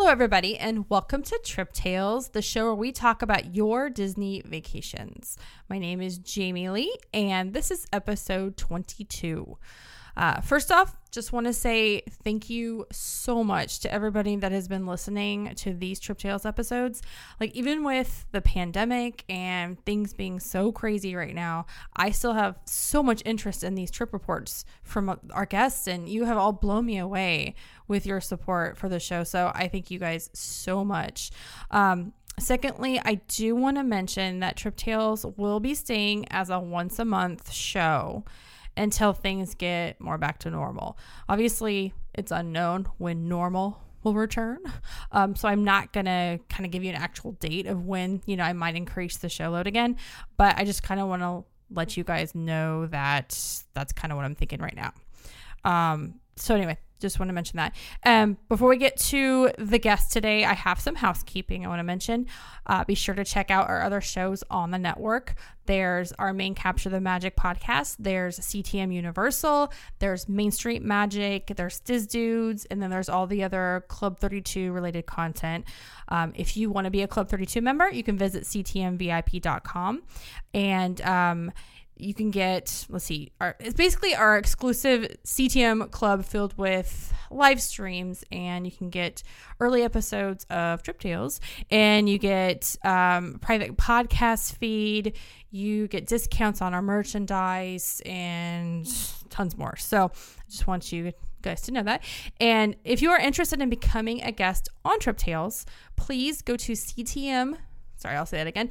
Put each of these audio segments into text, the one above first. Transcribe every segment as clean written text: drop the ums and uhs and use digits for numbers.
Hello, everybody, and welcome to Trip Tales, the show where we talk about your Disney vacations. My name is Jamie Lee, and this is episode 22. First off, just want to say thank you so much to everybody that has been listening to these Trip Tales episodes. Like, even with the pandemic and things being so crazy right now, I still have so much interest in these trip reports from our guests, and you have all blown me away with your support for the show. So I thank you guys so much. Secondly, I do want to mention that Trip Tales will be staying as a once a month show until things get more back to normal. Obviously, it's unknown when normal will return. So I'm not going to kind of give you an actual date of when, I might increase the show load again. But I just kind of want to let you guys know that that's kind of what I'm thinking right now. So anyway, just want to mention that. Before we get to the guest today, I have some housekeeping I want to mention. Be sure to check out our other shows on the network. There's our main Capture the Magic podcast. There's CTM Universal. There's Main Street Magic. There's Diz Dudes. And then there's all the other Club 32 related content. If you want to be a Club 32 member, you can visit ctmvip.com. And you can get, it's basically our exclusive CTM club filled with live streams, and you can get early episodes of Trip Tales, and you get private podcast feed, you get discounts on our merchandise, and tons more. So I just want you guys to know that. And if you are interested in becoming a guest on Trip Tales, please go to I'll say that again,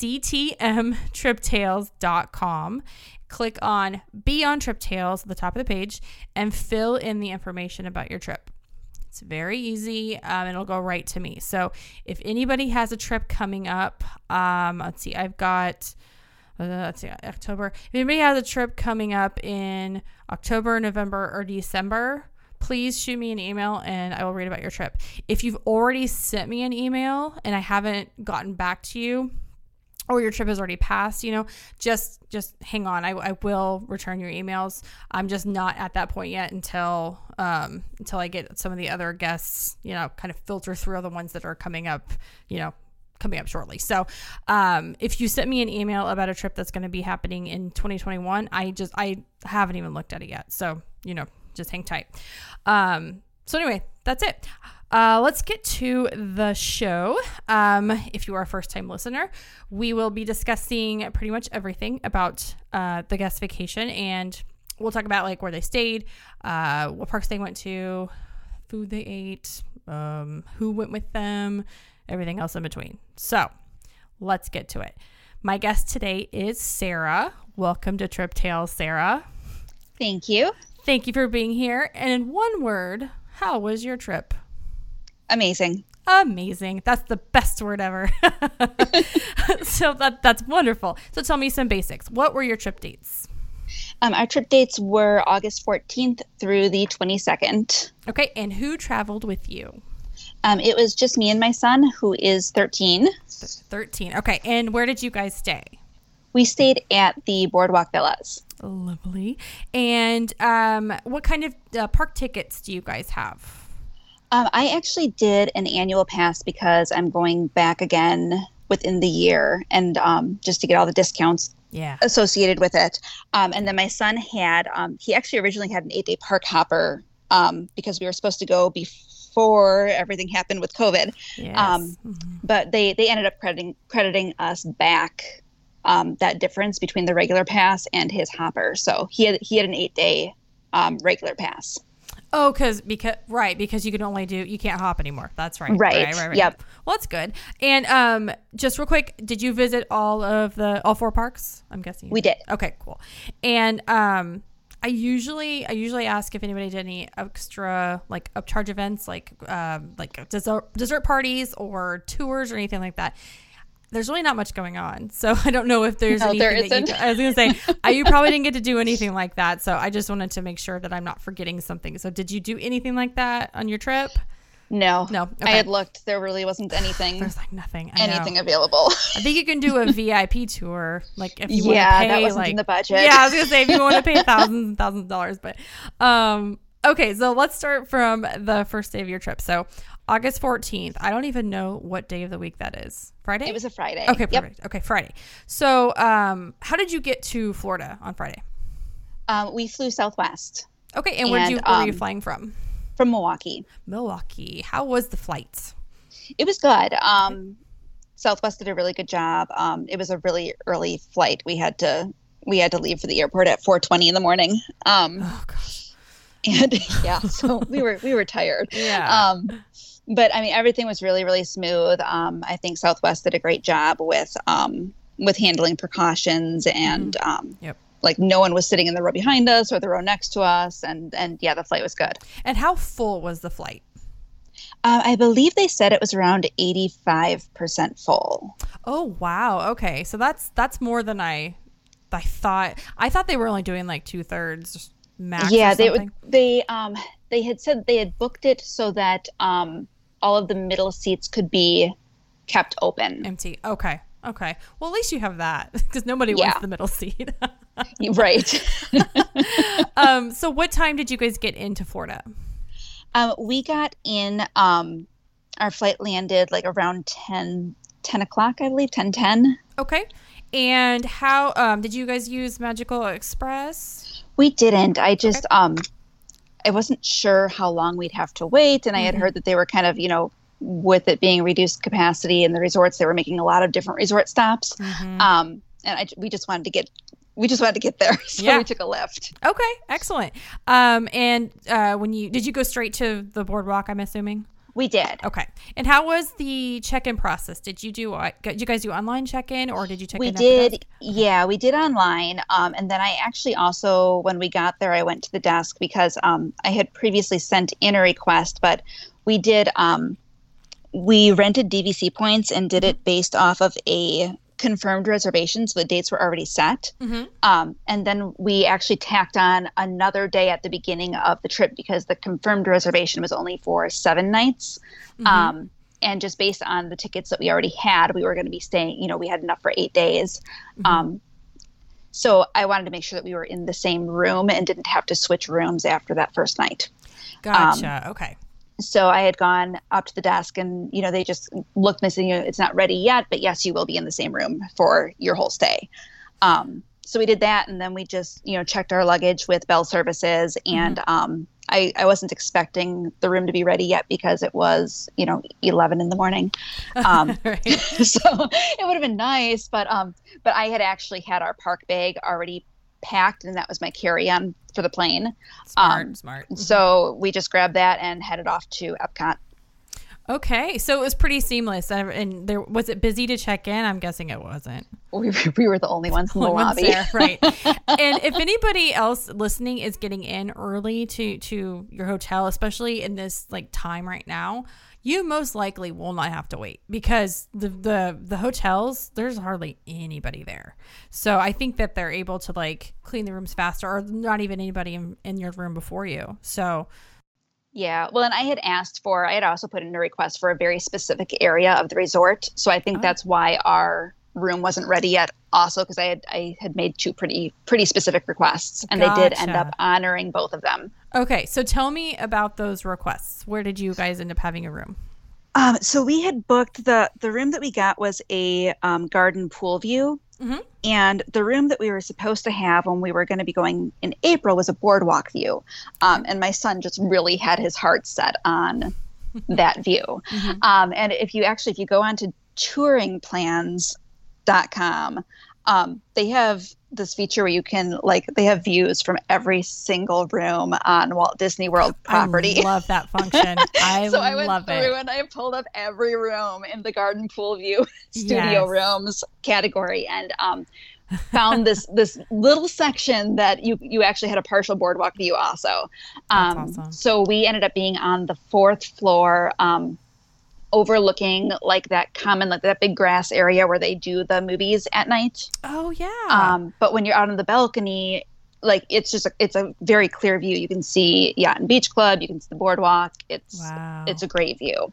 ctmtriptales.com. Click on Be on Trip Tales at the top of the page and fill in the information about your trip. It's very easy, and it'll go right to me. So if anybody has a trip coming up, I've got October. If anybody has a trip coming up in October, November, or December, please shoot me an email and I will read about your trip. If you've already sent me an email and I haven't gotten back to you, or your trip has already passed, just hang on. I will return your emails. I'm just not at that point yet until I get some of the other guests, kind of filter through the ones that are coming up shortly. So if you sent me an email about a trip that's going to be happening in 2021, I haven't even looked at it yet. So, just hang tight. So anyway, that's it. Let's get to the show. If you are a first-time listener, we will be discussing pretty much everything about the guest vacation, and we'll talk about where they stayed, what parks they went to, food they ate, who went with them, everything else in between. So let's get to it. My guest today is Sarah. Welcome to Trip Tales, Sarah. Thank you. Thank you for being here. And in one word, how was your trip? Amazing. Amazing. That's the best word ever. So that's wonderful. So tell me some basics. What were your trip dates? Our trip dates were August 14th through the 22nd. Okay. And who traveled with you? It was just me and my son, who is 13. 13. Okay. And where did you guys stay? We stayed at the Boardwalk Villas. Lovely. And what kind of park tickets do you guys have? I actually did an annual pass because I'm going back again within the year, and just to get all the discounts associated with it. And then my son he actually originally had an 8-day park hopper because we were supposed to go before everything happened with COVID. Yes. But they ended up crediting us back that difference between the regular pass and his hopper. So he had an 8-day regular pass. Oh, because you can't hop anymore. That's right. Right. Yep. Well, that's good. And just real quick, did you visit all 4 parks? I'm guessing we did. Okay, cool. And I usually ask if anybody did any extra upcharge events, like dessert parties or tours or anything like that. There's really not much going on, so I don't know if there's anything there isn't. I was going to say, you probably didn't get to do anything like that, so I just wanted to make sure that I'm not forgetting something. So did you do anything like that on your trip? No. Okay. I had looked. There really wasn't anything. There's nothing. Anything available. I think you can do a VIP tour, if you want to pay. That wasn't in the budget. Yeah, I was going to say, if you want to pay thousands and thousands of dollars, but Okay, so let's start from the first day of your trip. So August 14th. I don't even know what day of the week that is. Friday? It was a Friday. Okay, perfect. Yep. Okay, Friday. So how did you get to Florida on Friday? We flew Southwest. Okay, and where were you flying from? From Milwaukee. Milwaukee. How was the flight? It was good. Southwest did a really good job. It was a really early flight. We had to leave for the airport at 4:20 in the morning. Oh gosh. And yeah, so we were tired. Yeah. But I mean, everything was really, really smooth. I think Southwest did a great job with handling precautions and Yep. Like no one was sitting in the row behind us or the row next to us, and yeah, the flight was good. And how full was the flight? I believe they said it was around 85% full. Oh wow. Okay, so that's more than I thought. I thought they were only doing like 2/3 max. Yeah, or they had said they had booked it so that all of the middle seats could be kept open. Empty. Okay. Well, at least you have that because nobody wants the middle seat. Right. So what time did you guys get into Florida? We got in, our flight landed like around 10 o'clock, I believe, 10:10. Okay. And how did you guys use Magical Express? We didn't. I just, I wasn't sure how long we'd have to wait. And I had heard that they were kind of, with it being reduced capacity in the resorts, they were making a lot of different resort stops. And we just wanted to get there. So we took a lift. Okay. Excellent. And did you go straight to the boardwalk, I'm assuming? We did. Okay. And how was the check-in process? Did you guys do online check-in or did you check in? We did. Yeah, we did online. And then I actually also, when we got there, I went to the desk because I had previously sent in a request, but we did, we rented DVC points and did it based off of a confirmed reservation, so the dates were already set. And then we actually tacked on another day at the beginning of the trip because the confirmed reservation was only for 7 nights. And just based on the tickets that we already had, we were going to be staying, we had enough for 8 days. So I wanted to make sure that we were in the same room and didn't have to switch rooms after that first night. Gotcha. Okay. So I had gone up to the desk and, they just looked and said, it's not ready yet, but yes, you will be in the same room for your whole stay. So we did that. And then we just, checked our luggage with Bell Services. And I wasn't expecting the room to be ready yet because it was, 11 in the morning. So it would have been nice. But I had actually had our park bag already packed, and that was my carry-on for the plane. Smart. So we just grabbed that and headed off to Epcot. Okay, so it was pretty seamless. And was it busy to check in? I'm guessing it wasn't. We were the only ones in the lobby. There, right. And if anybody else listening is getting in early to your hotel, especially in this time right now, you most likely will not have to wait because the hotels, there's hardly anybody there. So I think that they're able to clean the rooms faster, or not even anybody in your room before you. So yeah. Well, and I had also put in a request for a very specific area of the resort. So I think that's why our room wasn't ready yet also, because I had made 2 pretty specific requests, and they did end up honoring both of them. Okay, so tell me about those requests. Where did you guys end up having a room? So we had booked the room that we got was a garden pool view, and the room that we were supposed to have when we were going to be going in April was a boardwalk view, and my son just really had his heart set on that view. And if you go on to touringplans.com, they have this feature where you can they have views from every single room on Walt Disney World property. I love that function. So I went through and I pulled up every room in the garden pool view studio rooms category and found this little section that you actually had a partial boardwalk view also. That's awesome. So we ended up being on the 4th floor, overlooking that big grass area where they do the movies at night. Oh yeah. But when you're out on the balcony, it's a very clear view. You can see Yacht and Beach Club, you can see the boardwalk. It's a great view.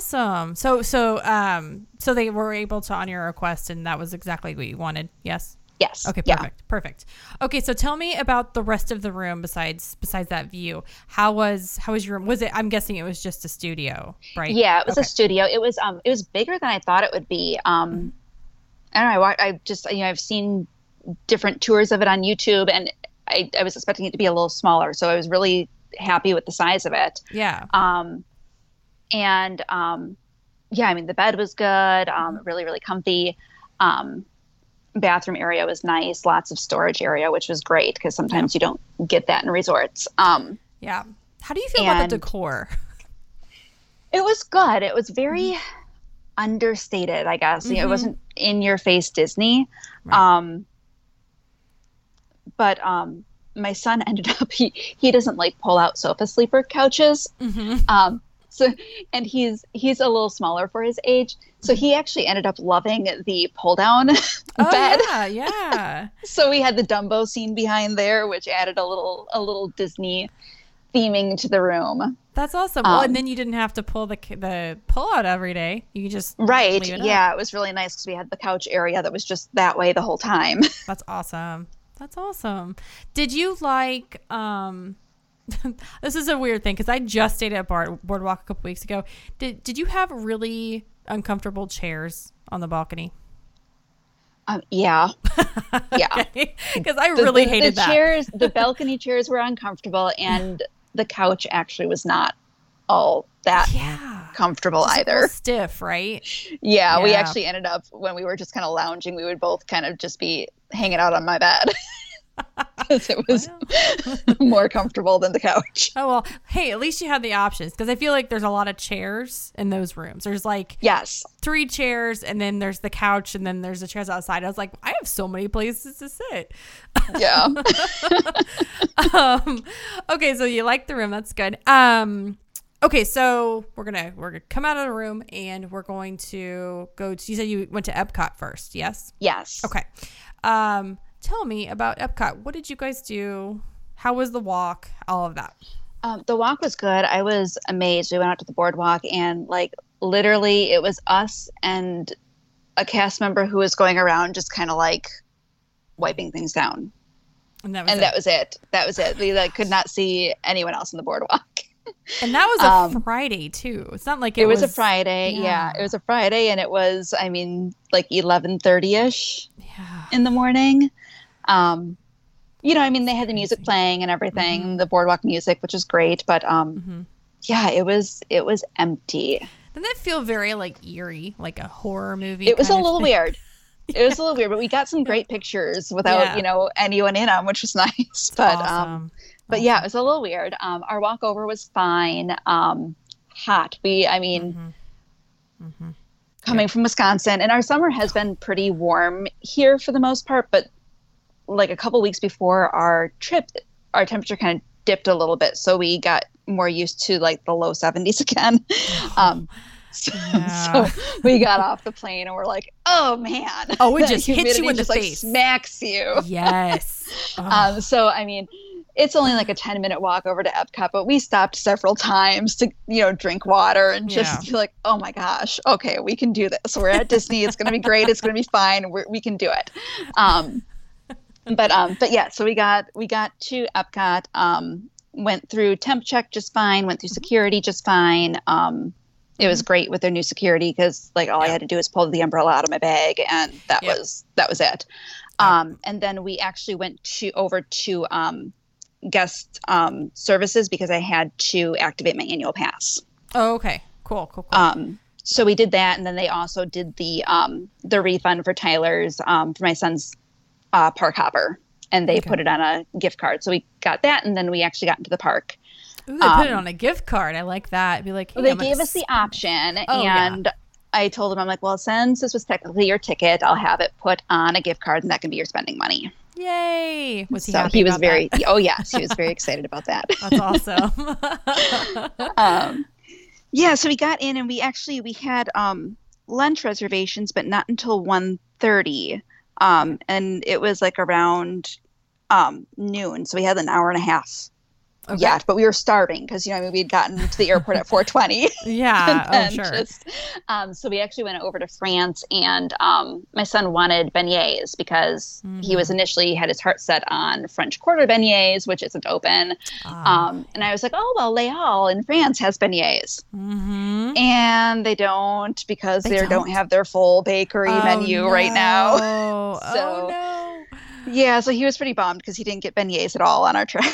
Awesome. So they were able to honor your request, and that was exactly what you wanted. Yes. Yes. Okay, perfect. Okay, so tell me about the rest of the room besides that view. How was your room? Was it, I'm guessing it was just a studio, right? Yeah, it was a studio. It was bigger than I thought it would be. I don't know. I just, I've seen different tours of it on YouTube, and I was expecting it to be a little smaller, so I was really happy with the size of it. Yeah. Yeah, I mean, the bed was good, really, really comfy. Bathroom area was nice, lots of storage area, which was great because sometimes you don't get that in resorts. Yeah. How do you feel about the decor? It was good. It was very understated, I guess. It wasn't in your face Disney. Right. But my son ended up, he doesn't like pull out sofa sleeper couches. So, and he's a little smaller for his age. So he actually ended up loving the pull down bed. Yeah. So we had the Dumbo scene behind there, which added a little Disney theming to the room. That's awesome. Well, and then you didn't have to pull the pull out every day. You could just leave it up. It was really nice because we had the couch area that was just that way the whole time. That's awesome. Did you like this is a weird thing because I just stayed at Boardwalk a couple weeks ago. Did you have really uncomfortable chairs on the balcony? Yeah. Because I really hated that. Chairs, the balcony chairs were uncomfortable, and the couch actually was not all that comfortable either. Stiff, right? Yeah, we actually ended up, when we were just kind of lounging, we would both kind of just be hanging out on my bed. Because it was more comfortable than the couch. Oh, well, hey, at least you had the options, because I feel like there's a lot of chairs in those rooms. There's like 3 chairs, and then there's the couch, and then there's the chairs outside. I was like, I have so many places to sit. Yeah. Okay, so you like the room. That's good. Okay, so we're gonna come out of the room, and we're going to go to, you said you went to Epcot first, yes? Yes. Okay. Tell me about Epcot. What did you guys do? How was the walk? All of that. The walk was good. I was amazed. We went out to the boardwalk, and like literally it was us and a cast member who was going around just kind of like wiping things down. And that was it. That was it. We could not see anyone else on the boardwalk. And that was a Friday too. It's not like it was a Friday. Yeah, it was a Friday, and it was, I mean, like 11:30ish in the morning. I mean, they had the music playing and everything, the boardwalk music, which is great. But it was empty. Didn't that feel very like eerie, like a horror movie? It was a little weird. It was a little weird, but we got some great pictures without anyone in them, which was nice. But awesome. But yeah, it was a little weird. Our walkover was fine. Hot. Coming from Wisconsin, and our summer has been pretty warm here for the most part, but like a couple weeks before our trip, our temperature kind of dipped a little bit. So we got more used to like the low 70s again. So we got off the plane and we're like, oh man. Oh, it just hits you in the face. Like smacks you. Yes. So, I mean, it's only like a 10-minute walk over to Epcot, but we stopped several times to, drink water and just be like, oh my gosh, okay, we can do this. We're at Disney. It's going to be great. It's going to be fine. We can do it. But yeah, so we got to Epcot, went through temp check just fine, went through security just fine. It was great with their new security because like all I had to do was pull the umbrella out of my bag, and that was it. And then we actually went over to guest services because I had to activate my annual pass. Oh, okay. Cool. So we did that, and then they also did the refund for Tyler's for my son's park hopper, and they put it on a gift card. So we got that, and then we actually got into the park. Ooh, they put it on a gift card. I like that. Be like, hey, they gave us the option, and I told them, I'm like, well, since this was technically your ticket, I'll have it put on a gift card, and that can be your spending money. Yay! Was he so happy? He was about very. that? Oh yes, he was very excited about that. That's awesome. Yeah, so we got in, and we had lunch reservations, but not until 1:30. And it was like around noon, so we had an hour and a half yet, but we were starving because, you know, I mean, we'd gotten to the airport at 4:20. Yeah. Oh, sure. So we actually went over to France, and my son wanted beignets because he was initially had his heart set on French Quarter beignets, which isn't open. And I was like, oh, well, Les Halles in France has beignets. And they don't, because they don't have their full bakery menu right now. So, yeah, so he was pretty bummed because he didn't get beignets at all on our trip.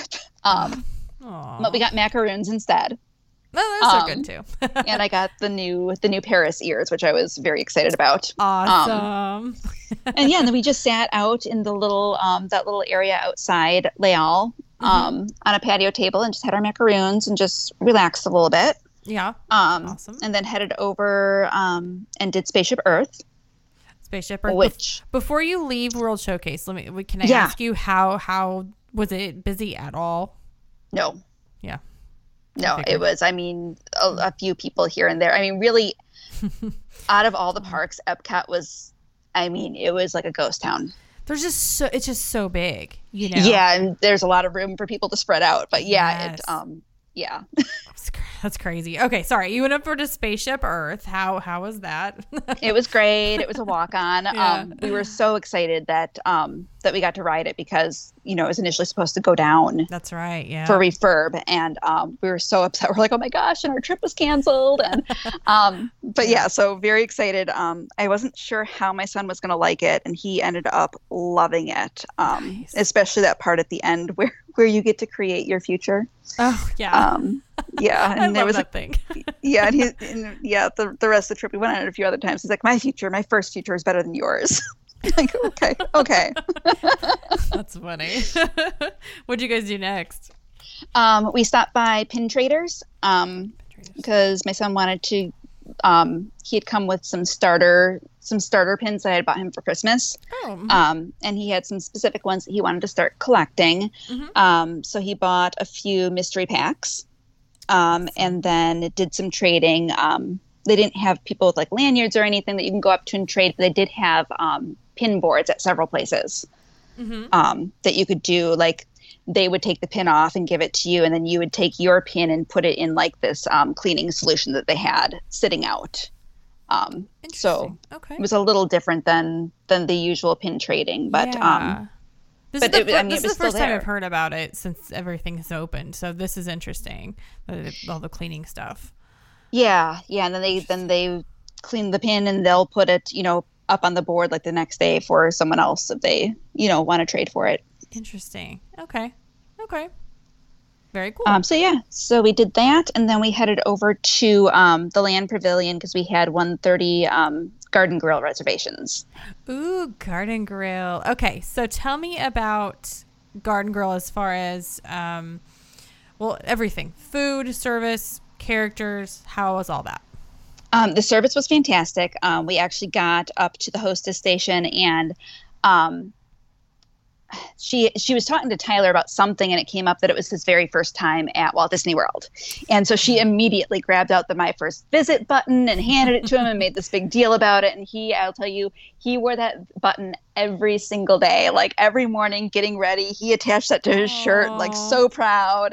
But we got macaroons instead. Oh, those are good too. And I got the new Paris ears, which I was very excited about. Awesome. And then we just sat out in the little that little area outside Les Halles on a patio table and just had our macaroons and just relaxed a little bit. Yeah. Awesome. And then headed over and did Spaceship Earth. Spaceship Earth. Which before you leave World Showcase, can I ask you how was it busy at all? No. Yeah. No, it was, I mean, a few people here and there. I mean, really, out of all the parks, Epcot was, I mean, it was like a ghost town. It's just so big, you know? Yeah, and there's a lot of room for people to spread out. But yeah, yeah. That's crazy. Okay, sorry. You went up for the Spaceship Earth. How was that? It was great. It was a walk-on. Yeah. We were so excited that we got to ride it because, you know, it was initially supposed to go down. That's right, yeah. For refurb. And we were so upset. We're like, oh my gosh, and our trip was canceled. And but yeah, so very excited. I wasn't sure how my son was going to like it, and he ended up loving it. Nice. Especially that part at the end where you get to create your future. Oh yeah. Yeah, and there was that thing. Yeah, and the rest of the trip we went on it a few other times. He's like, my first future is better than yours. Like, okay. That's funny. What'd you guys do next? We stopped by Pin Traders because my son wanted to. He had come with some starter pins that I had bought him for Christmas. And he had some specific ones that he wanted to start collecting. So he bought a few mystery packs. And then did some trading. They didn't have people with like lanyards or anything that you can go up to and trade, but they did have pin boards at several places that you could do. Like they would take the pin off and give it to you, and then you would take your pin and put it in like this cleaning solution that they had sitting out. So it was a little different than the usual pin trading, but This is the first time I've heard about it since everything has opened. So this is interesting, all the cleaning stuff. Yeah, and then they clean the pin and they'll put it, you know, up on the board like the next day for someone else if they, you know, want to trade for it. Interesting. Okay. Very cool. So we did that, and then we headed over to the Land Pavilion because we had 1:30 Garden Grill reservations. Ooh, Garden Grill. Okay, so tell me about Garden Grill as far as, everything. Food, service, characters, how was all that? The service was fantastic. We actually got up to the hostess station, and she was talking to Tyler about something, and it came up that it was his very first time at Walt Disney World. And so she immediately grabbed out the My First Visit button and handed it to him and made this big deal about it. And I'll tell you, he wore that button every single day, like every morning getting ready. He attached that to his shirt, like so proud.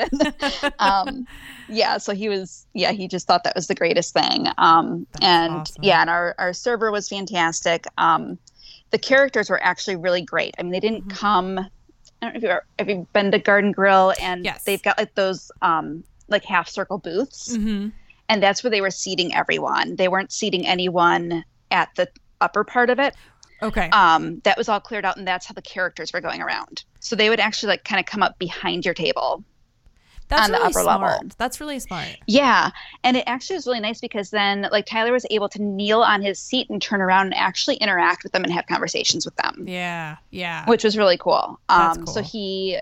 So he just thought that was the greatest thing. Awesome. And our server was fantastic. The characters were actually really great. I mean, they didn't come. I don't know if you've been to Garden Grill, and they've got like those like half circle booths, and that's where they were seating everyone. They weren't seating anyone at the upper part of it. Okay. That was all cleared out, and that's how the characters were going around. So they would actually like kind of come up behind your table. That's on really the upper smart. level. That's really smart. Yeah. And it actually was really nice because then like Tyler was able to kneel on his seat and turn around and actually interact with them and have conversations with them. Yeah. Yeah. Which was really cool. That's cool. So he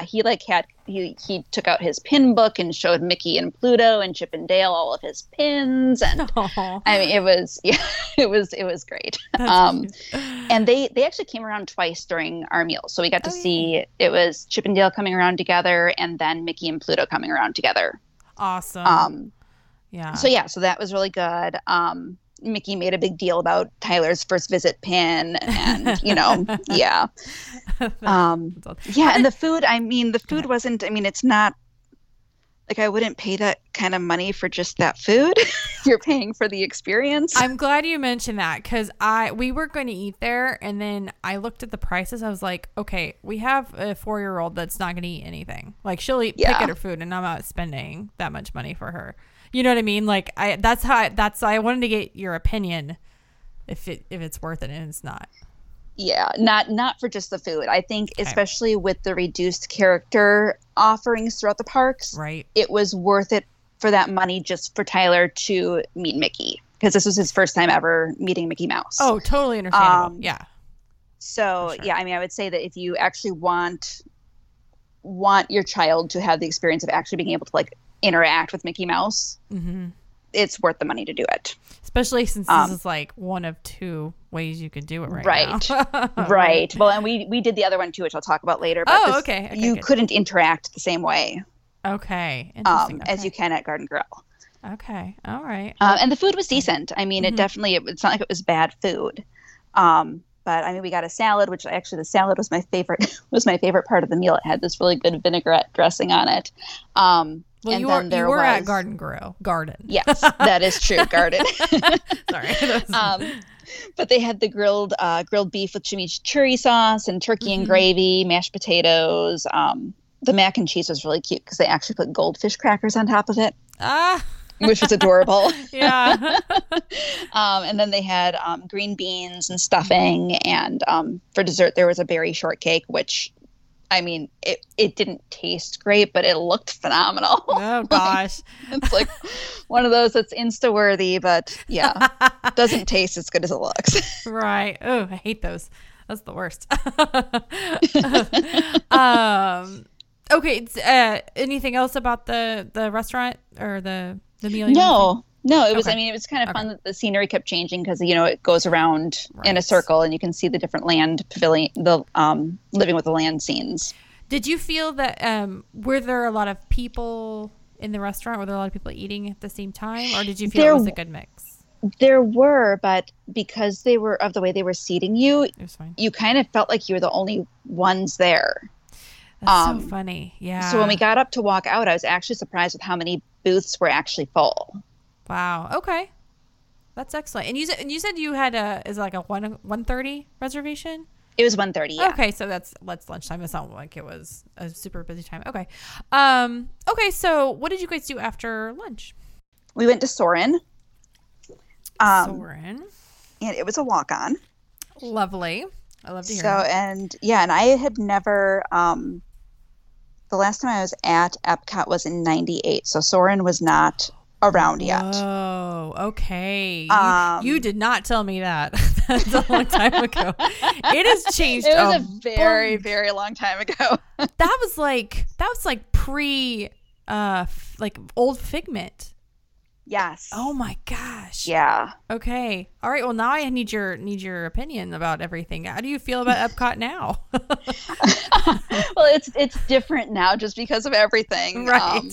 took out his pin book and showed Mickey and Pluto and Chip and Dale all of his pins. And I mean, it was great. And they actually came around twice during our meal. So we got to see it was Chip and Dale coming around together and then Mickey and Pluto coming around together. Awesome. So that was really good. Mickey made a big deal about Tyler's first visit pin and, you know, And the food, I mean, the food wasn't, I mean, it's not like I wouldn't pay that kind of money for just that food. You're paying for the experience. I'm glad you mentioned that because we were going to eat there, and then I looked at the prices. I was like, okay, we have a 4-year-old that's not going to eat anything. Like she'll pick at her food, and I'm not spending that much money for her. You know what I mean? Like I wanted to get your opinion if it's worth it, and it's not. Yeah, not for just the food. I think especially with the reduced character offerings throughout the parks, right? It was worth it for that money just for Tyler to meet Mickey, because this was his first time ever meeting Mickey Mouse. Oh, totally understandable. Yeah. So sure. Yeah, I mean, I would say that if you actually want your child to have the experience of actually being able to like interact with Mickey Mouse, it's worth the money to do it. Especially since this is like one of 2 ways you could do it right now. Right. Well, and we did the other one too, which I'll talk about later. But okay. You couldn't interact the same way. Okay. Interesting. As you can at Garden Grill. Okay. All right. And the food was decent. I mean, it's not like it was bad food. But I mean, we got a salad, which actually the salad was my favorite part of the meal. It had this really good vinaigrette dressing on it. Well, you were at Garden Grill. Garden. Yes, that is true. Garden. Sorry. But they had the grilled beef with chimichurri sauce and turkey and gravy, mashed potatoes. The mac and cheese was really cute because they actually put goldfish crackers on top of it. Which was adorable. Yeah. And then they had green beans and stuffing. And for dessert, there was a berry shortcake, which, I mean, it didn't taste great, but it looked phenomenal. Oh, gosh. It's like one of those that's Insta-worthy, but yeah, doesn't taste as good as it looks. Right. Oh, I hate those. That's the worst. Okay. Anything else about the restaurant or the meal? No, it was, I mean, it was kind of fun that the scenery kept changing because, it goes around in a circle and you can see the different land pavilion, the living with the land scenes. Did you feel that, were there a lot of people in the restaurant? Were there a lot of people eating at the same time? Or did you feel it was a good mix? There were, but because they were of the way they were seating you, it was fine. You kind of felt like you were the only ones there. That's so funny. Yeah. So when we got up to walk out, I was actually surprised with how many booths were actually full. Wow. Okay. That's excellent. And you said you had is it like a 1:30 reservation? It was 1:30. Yeah. Okay, so that's lunchtime. It's not like it was a super busy time. Okay. Okay. So what did you guys do after lunch? We went to Soarin'. Soarin'. And it was a walk-on. Lovely. I love to hear that. And I had never. The last time I was at Epcot was in '98, so Soarin' was not around yet. Oh, okay. You did not tell me that. That's a long time ago. It has changed. It was a very, very long time ago. That was like pre, like old Figment. Yes. Oh my gosh. Yeah. Okay. All right. Well, now I need your opinion about everything. How do you feel about Epcot now? Well, it's different now just because of everything. Right.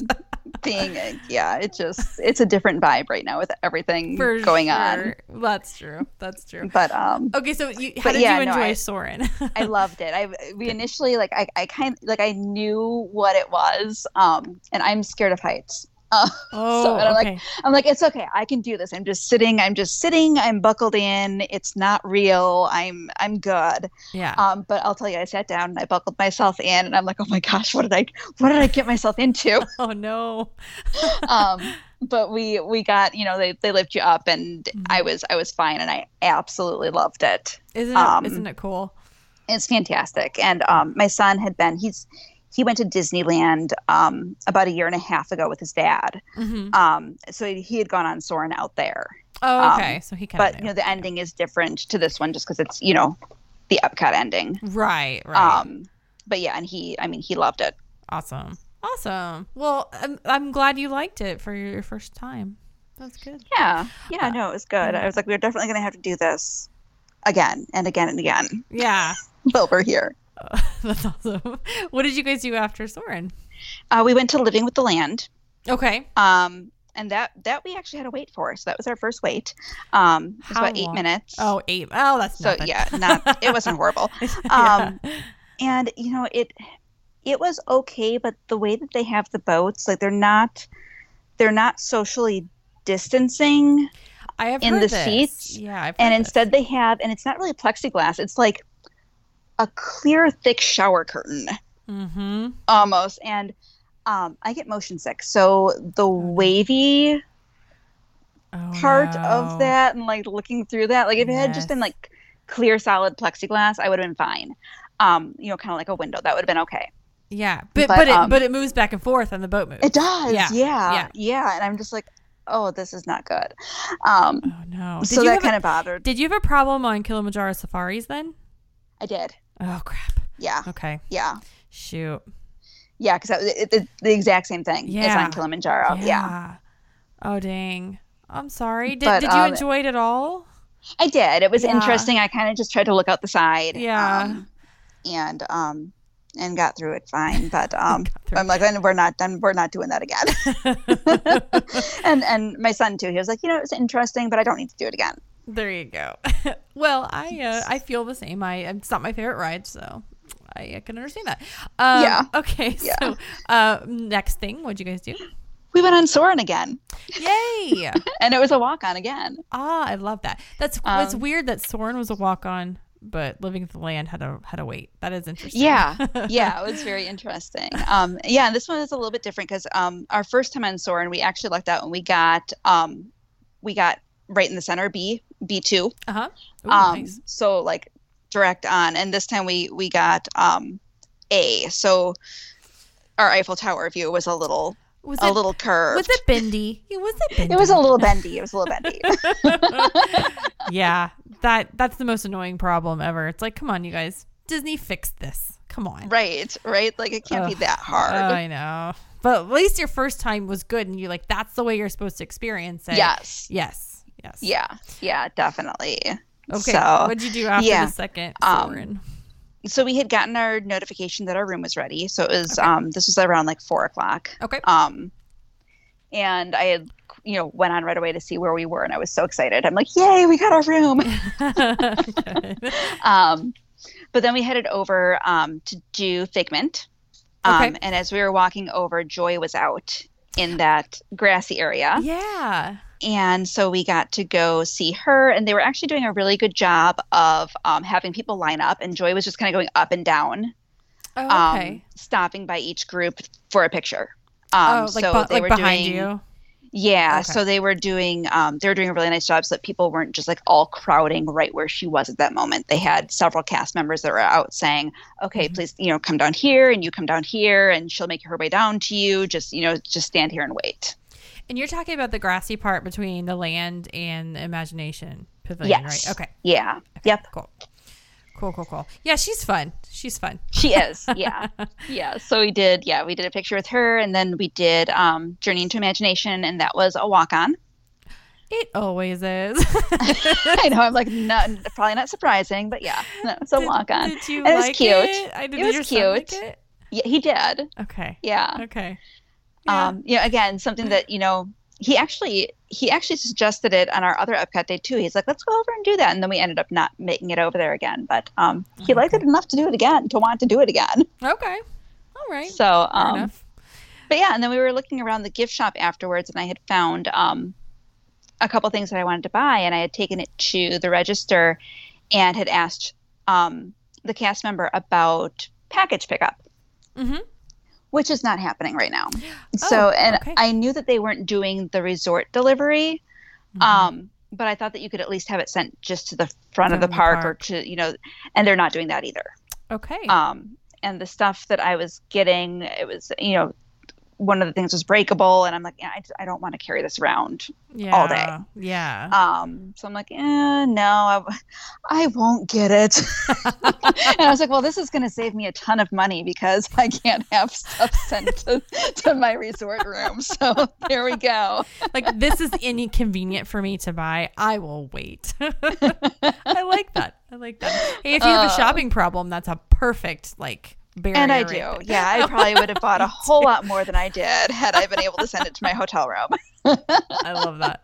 It's a different vibe right now with everything going on. That's true. But okay. So how did you enjoy Soarin'? I loved it. We initially I knew what it was. And I'm scared of heights. Okay. I'm like, it's okay. I can do this. I'm just sitting. I'm buckled in. It's not real. I'm good. Yeah. But I'll tell you, I sat down and I buckled myself in, and I'm like, oh my gosh, what did I get myself into? Oh no. But we got, they lift you up, and I was fine, and I absolutely loved it. Isn't it cool? It's fantastic. And my son he went to Disneyland about a year and a half ago with his dad. Mm-hmm. So he had gone on Soarin' out there. Oh, okay. So he kind of But, the ending is different to this one just because it's, the Epcot ending. Right. But yeah, and he loved it. Awesome. Well, I'm glad you liked it for your first time. That's good. Yeah. Yeah, no, it was good. I was like, we're definitely going to have to do this again and again and again. Yeah. While we're here. That's awesome. What did you guys do after Soarin'? We went to Living with the Land. Okay. And that we actually had to wait for. So that was our first wait. It was about 8 minutes. Oh, 8. Oh, that's so nothing. Yeah, it wasn't horrible. And it it was okay, but the way that they have the boats, like they're not socially distancing in the seats. Yeah, I've heard and instead they have, and it's not really plexiglass. It's like a clear, thick shower curtain, almost. And I get motion sick, so the wavy part of that, and like looking through that, like if it had just been like clear, solid plexiglass, I would have been fine. Kind of like a window, that would have been okay. Yeah, but it moves back and forth and the boat moves. It does. Yeah. And I'm just like, oh, this is not good. Oh no. So that kind of bothered. Did you have a problem on Kilimanjaro safaris then? I did. Oh crap. Yeah. Okay. Yeah. Shoot. Yeah, because the exact same thing as on Kilimanjaro. Yeah. Oh dang. I'm sorry. Did you enjoy it at all? I did. It was interesting. I kind of just tried to look out the side. Yeah. And got through it fine, but I'm like, we're not done. We're not doing that again. and my son too. He was like, it was interesting, but I don't need to do it again. There you go. Well, I feel the same. It's not my favorite ride, so I can understand that. Yeah. Okay. Yeah. So next thing, what'd you guys do? We went on Soarin' again. Yay! And it was a walk on again. I love that. It's weird that Soarin' was a walk on, but Living with the Land had to wait. That is interesting. Yeah, it was very interesting. And this one is a little bit different because our first time on Soarin', we actually lucked out and we got right in the center, B2. Nice. So like direct on, and this time we got A. So our Eiffel Tower view was a little curved. Was it bendy? It was a little bendy. Yeah, that's the most annoying problem ever. It's like, come on, you guys, Disney, fix this. Come on. Right. Like it can't be that hard. I know, but at least your first time was good, and you that's the way you're supposed to experience it. Yes. Yeah, definitely. Okay. So, what'd you do after the second Soarin'? So we had gotten our notification that our room was ready. So it was this was around like 4:00. Okay. And I had went on right away to see where we were, and I was so excited. I'm like, yay, we got our room. But then we headed over to do Figment. And as we were walking over, Joy was out in that grassy area. Yeah. And so we got to go see her, and they were actually doing a really good job of having people line up, and Joy was just kind of going up and down, stopping by each group for a picture. So they were behind you. Yeah. Okay. So they were doing a really nice job so that people weren't just like all crowding right where she was at that moment. They had several cast members that were out saying, okay, please, come down here, and you come down here, and she'll make her way down to you. Just stand here and wait. And you're talking about the grassy part between the Land and the Imagination Pavilion, yes. right? Okay. Yeah. Okay. Yep. Cool. Yeah, she's fun. She is. Yeah. Yeah. So we did a picture with her, and then we did Journey into Imagination, and that was a walk-on. It always is. I know. I'm like, probably not surprising, but yeah, no, it's a walk-on. Did you and like it? Was cute. It was cute. Like it? Yeah, he did. Okay. Yeah. Okay. Yeah. Again, something that he actually suggested it on our other Epcot day too. He's like, let's go over and do that, and then we ended up not making it over there again. But he liked it enough to do it again, to want to do it again. Okay. All right. So, fair enough. But yeah, and then we were looking around the gift shop afterwards, and I had found a couple things that I wanted to buy, and I had taken it to the register and had asked the cast member about package pickup. Mm-hmm. Which is not happening right now. I knew that they weren't doing the resort delivery, but I thought that you could at least have it sent just to the front of the park, or to, and they're not doing that either. Okay. And the stuff that I was getting, it was, one of the things was breakable, and I'm like, I don't want to carry this around all day. Yeah. So I'm like, no, I won't get it. And I was like, well, this is going to save me a ton of money because I can't have stuff sent to my resort room. So there we go. Like, this is inconvenient for me to buy. I will wait. I like that. Hey, if you have a shopping problem, that's a perfect, barrier. And I do. Yeah, I probably would have bought a whole lot more than I did had I been able to send it to my hotel room. I love that.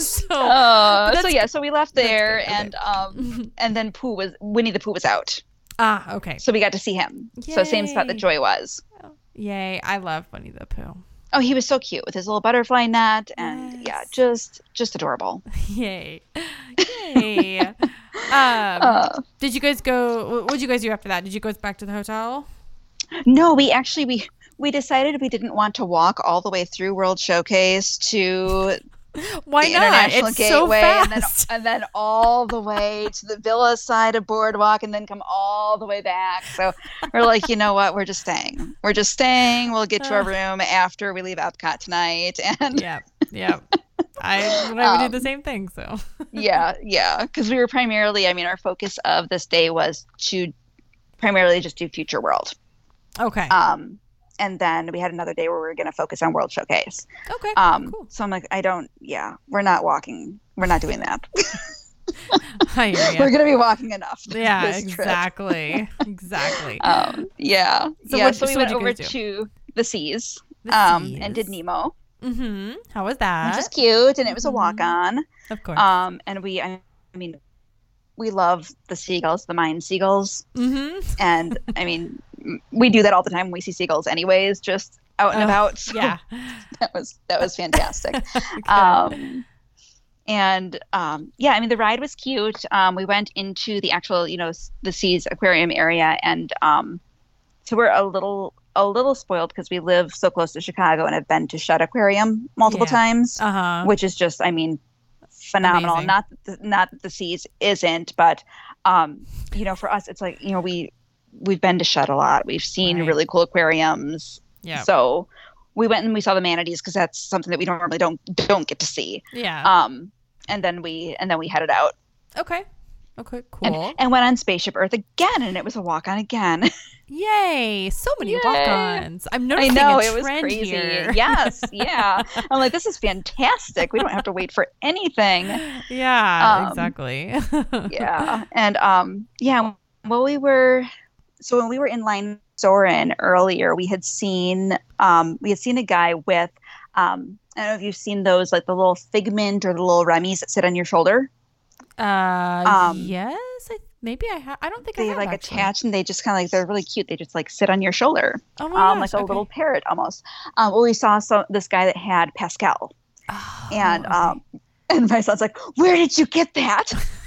So we left there, and then Winnie the Pooh was out. Ah, okay. So we got to see him. Yay. So same spot that Joy was. Yay. I love Winnie the Pooh. Oh, he was so cute with his little butterfly net, and yeah, just adorable. Yay. Yay. Did you guys go, what did you guys do after that? Did you go back to the hotel? No, we decided we didn't want to walk all the way through World Showcase to Why the not? International It's Gateway, so fast. and then all the way to the Villa side of Boardwalk, and then come all the way back. So we're like, you know what? We're just staying. We'll get to our room after we leave Epcot tonight. And yeah. I would do the same thing. So yeah, because we were primarily, our focus of this day was to primarily just do Future World. Okay. And then we had another day where we were going to focus on World Showcase. Okay. Cool. So I'm like, we're not walking. We're not doing that. I hear you. We're going to be walking enough. Yeah, exactly. Exactly. Yeah. So we went over do? to the Seas, and did Nemo. Mm-hmm. How was that? Which is cute. And it was a walk-on. Of course. And we love the seagulls, the Mayan seagulls. Mm-hmm. And we do that all the time when we see seagulls anyways, just out and about. So yeah. that was fantastic. The ride was cute. We went into the actual, the Seas aquarium area, and so we're a little spoiled because we live so close to Chicago and have been to Shedd Aquarium multiple times, which is just, phenomenal. Amazing. Not that the Seas isn't, but for us, it's like, we've been to Shedd a lot. We've seen really cool aquariums. Yeah. So we went and we saw the manatees because that's something that we normally don't get to see. Yeah. And then we headed out. Okay, cool. And went on Spaceship Earth again, and it was a walk-on again. Yay! So many walk-ons. I'm noticing it was trend crazy. here. Yes, yeah. I'm like, this is fantastic. We don't have to wait for anything. Yeah, exactly. Yeah, and when we were in line Soarin' earlier, we had seen a guy with I don't know if you've seen those, like the little Figment or the little Remy's that sit on your shoulder. Yes, maybe I have. I don't think they I have, actually. Attach, and they just kind of they're really cute. They just sit on your shoulder. Oh my gosh, like a little parrot almost. We saw this guy that had Pascal, and my son's like, "Where did you get that?"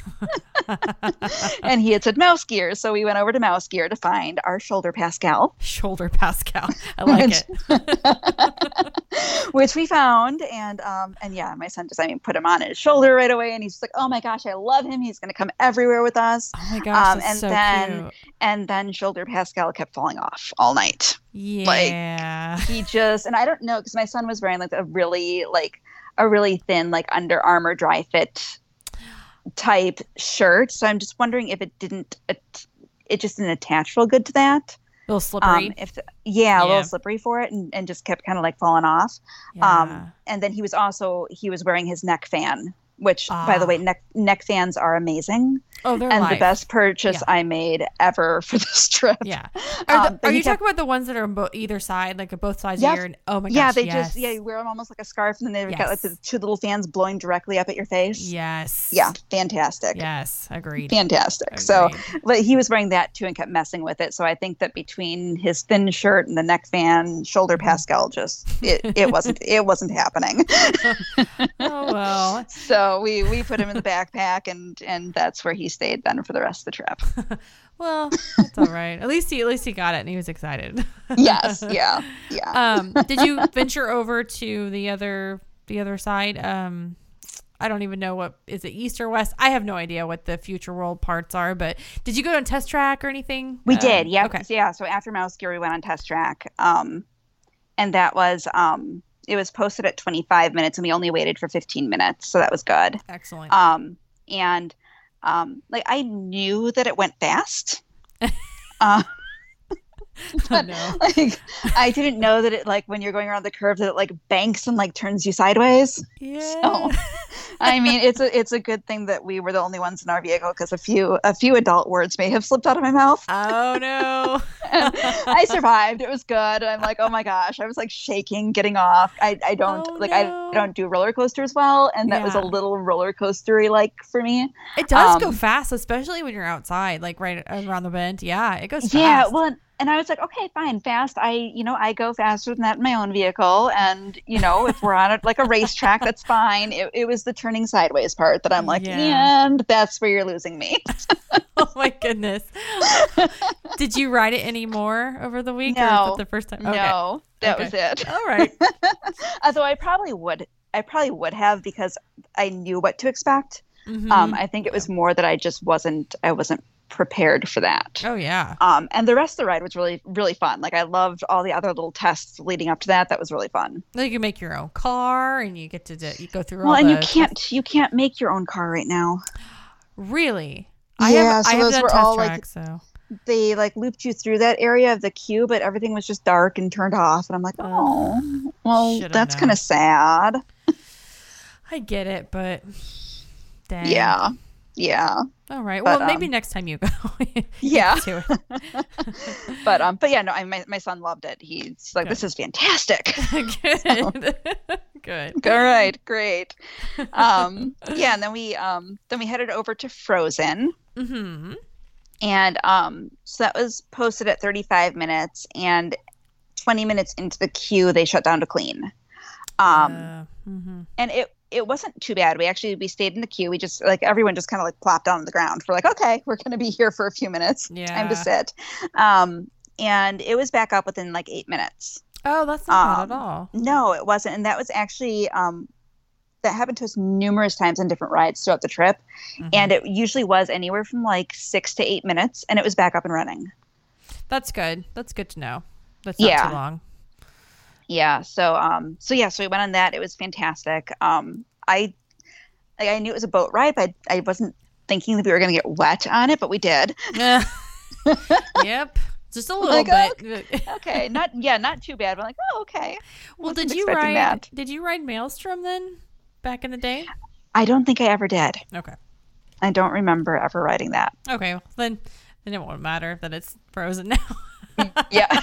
And he had said Mouse Gear, so we went over to Mouse Gear to find our shoulder Pascal. Shoulder Pascal, I like it. Which we found, and my son just put him on his shoulder right away, and he's just like, "Oh my gosh, I love him! He's going to come everywhere with us." Oh my gosh, that's so cute. And then shoulder Pascal kept falling off all night. Yeah, he just, and I don't know, because my son was wearing a really thin Under Armour dry fit type shirt, so I'm just wondering if it just didn't attach real good to that. A little slippery. A little slippery for it, and just kept kind of falling off. Yeah. And then he was wearing his neck fan, which by the way, neck fans are amazing. Oh, they're the best purchase I made ever for this trip. Yeah. Are you talking about the ones that are on either side, both sides of your? Oh my gosh. Yeah, they you wear them almost like a scarf, and then they've got the two little fans blowing directly up at your face. Yes. Yeah, fantastic. Yes, agreed. Fantastic. Agreed. So, but he was wearing that too and kept messing with it. So I think that between his thin shirt and the neck fan, shoulder Pascal it wasn't happening. Oh well. So we put him in the backpack, and that's where he stayed then for the rest of the trip. Well, that's all right. At least he got it, and he was excited. Yes, yeah. Did you venture over to the other side? I don't even know what is it, east or west. I have no idea what the Future World parts are. But did you go on Test Track or anything? We did. Yeah. Okay. Yeah. So after Mouse Gear, we went on Test Track, and that was it was posted at 25 minutes, and we only waited for 15 minutes, so that was good. Excellent. I knew that it went fast. But like, I didn't know that it, like, when you're going around the curve, that it like banks and like turns you sideways. Yeah. So, I mean, it's a good thing that we were the only ones in our vehicle, because a few adult words may have slipped out of my mouth. Oh no. I survived. It was good. I'm like, oh my gosh. I was like shaking getting off. I don't I don't do roller coasters well, and that was a little roller coastery like for me. It does go fast, especially when you're outside, like right around the bend. Yeah, it goes fast. Yeah, well, and I was like, okay, fine, fast. I go faster than that in my own vehicle. And, if we're on like a racetrack, that's fine. It was the turning sideways part that I'm like, and that's where you're losing me. Oh my goodness. Did you ride it anymore over the week? No. Or was it the first time? Okay. No, that was it. All right. Although I probably would have, because I knew what to expect. Mm-hmm. I think it was more that I wasn't prepared for that. Oh yeah. And the rest of the ride was really, really fun. Like, I loved all the other little tests leading up to that. That was really fun. Like, you make your own car, and you get to you go through. Well, and you can't make your own car right now. Really? I have done test track, like, so they like looped you through that area of the queue, but everything was just dark and turned off. And I'm like, oh, well, that's kind of sad. I get it, but dang. Yeah. All right. Well, maybe next time you go. Yeah. But yeah, no, my son loved it. He's like, this is fantastic. Good. So, good. All right. Great. Yeah. And then we headed over to Frozen. Mm-hmm. And so that was posted at 35 minutes, and 20 minutes into the queue, they shut down to clean. Mm-hmm. And it wasn't too bad. We stayed in the queue. We just everyone just kind of like plopped down on the ground. We're like, okay, we're going to be here for a few minutes. Yeah. Time to sit. And it was back up within like 8 minutes. Oh, that's not bad at all. No, it wasn't. And that was actually, that happened to us numerous times on different rides throughout the trip. Mm-hmm. And it usually was anywhere from like 6 to 8 minutes, and it was back up and running. That's good. That's good to know. That's not too long. Yeah. So we went on that. It was fantastic. I knew it was a boat ride, but I wasn't thinking that we were going to get wet on it, but we did. Yep. Just a little bit. Okay. Not too bad. But I'm like, oh, okay. Well, did you ride Maelstrom then back in the day? I don't think I ever did. Okay. I don't remember ever riding that. Okay. Well, then it won't matter that it's Frozen now. Yeah.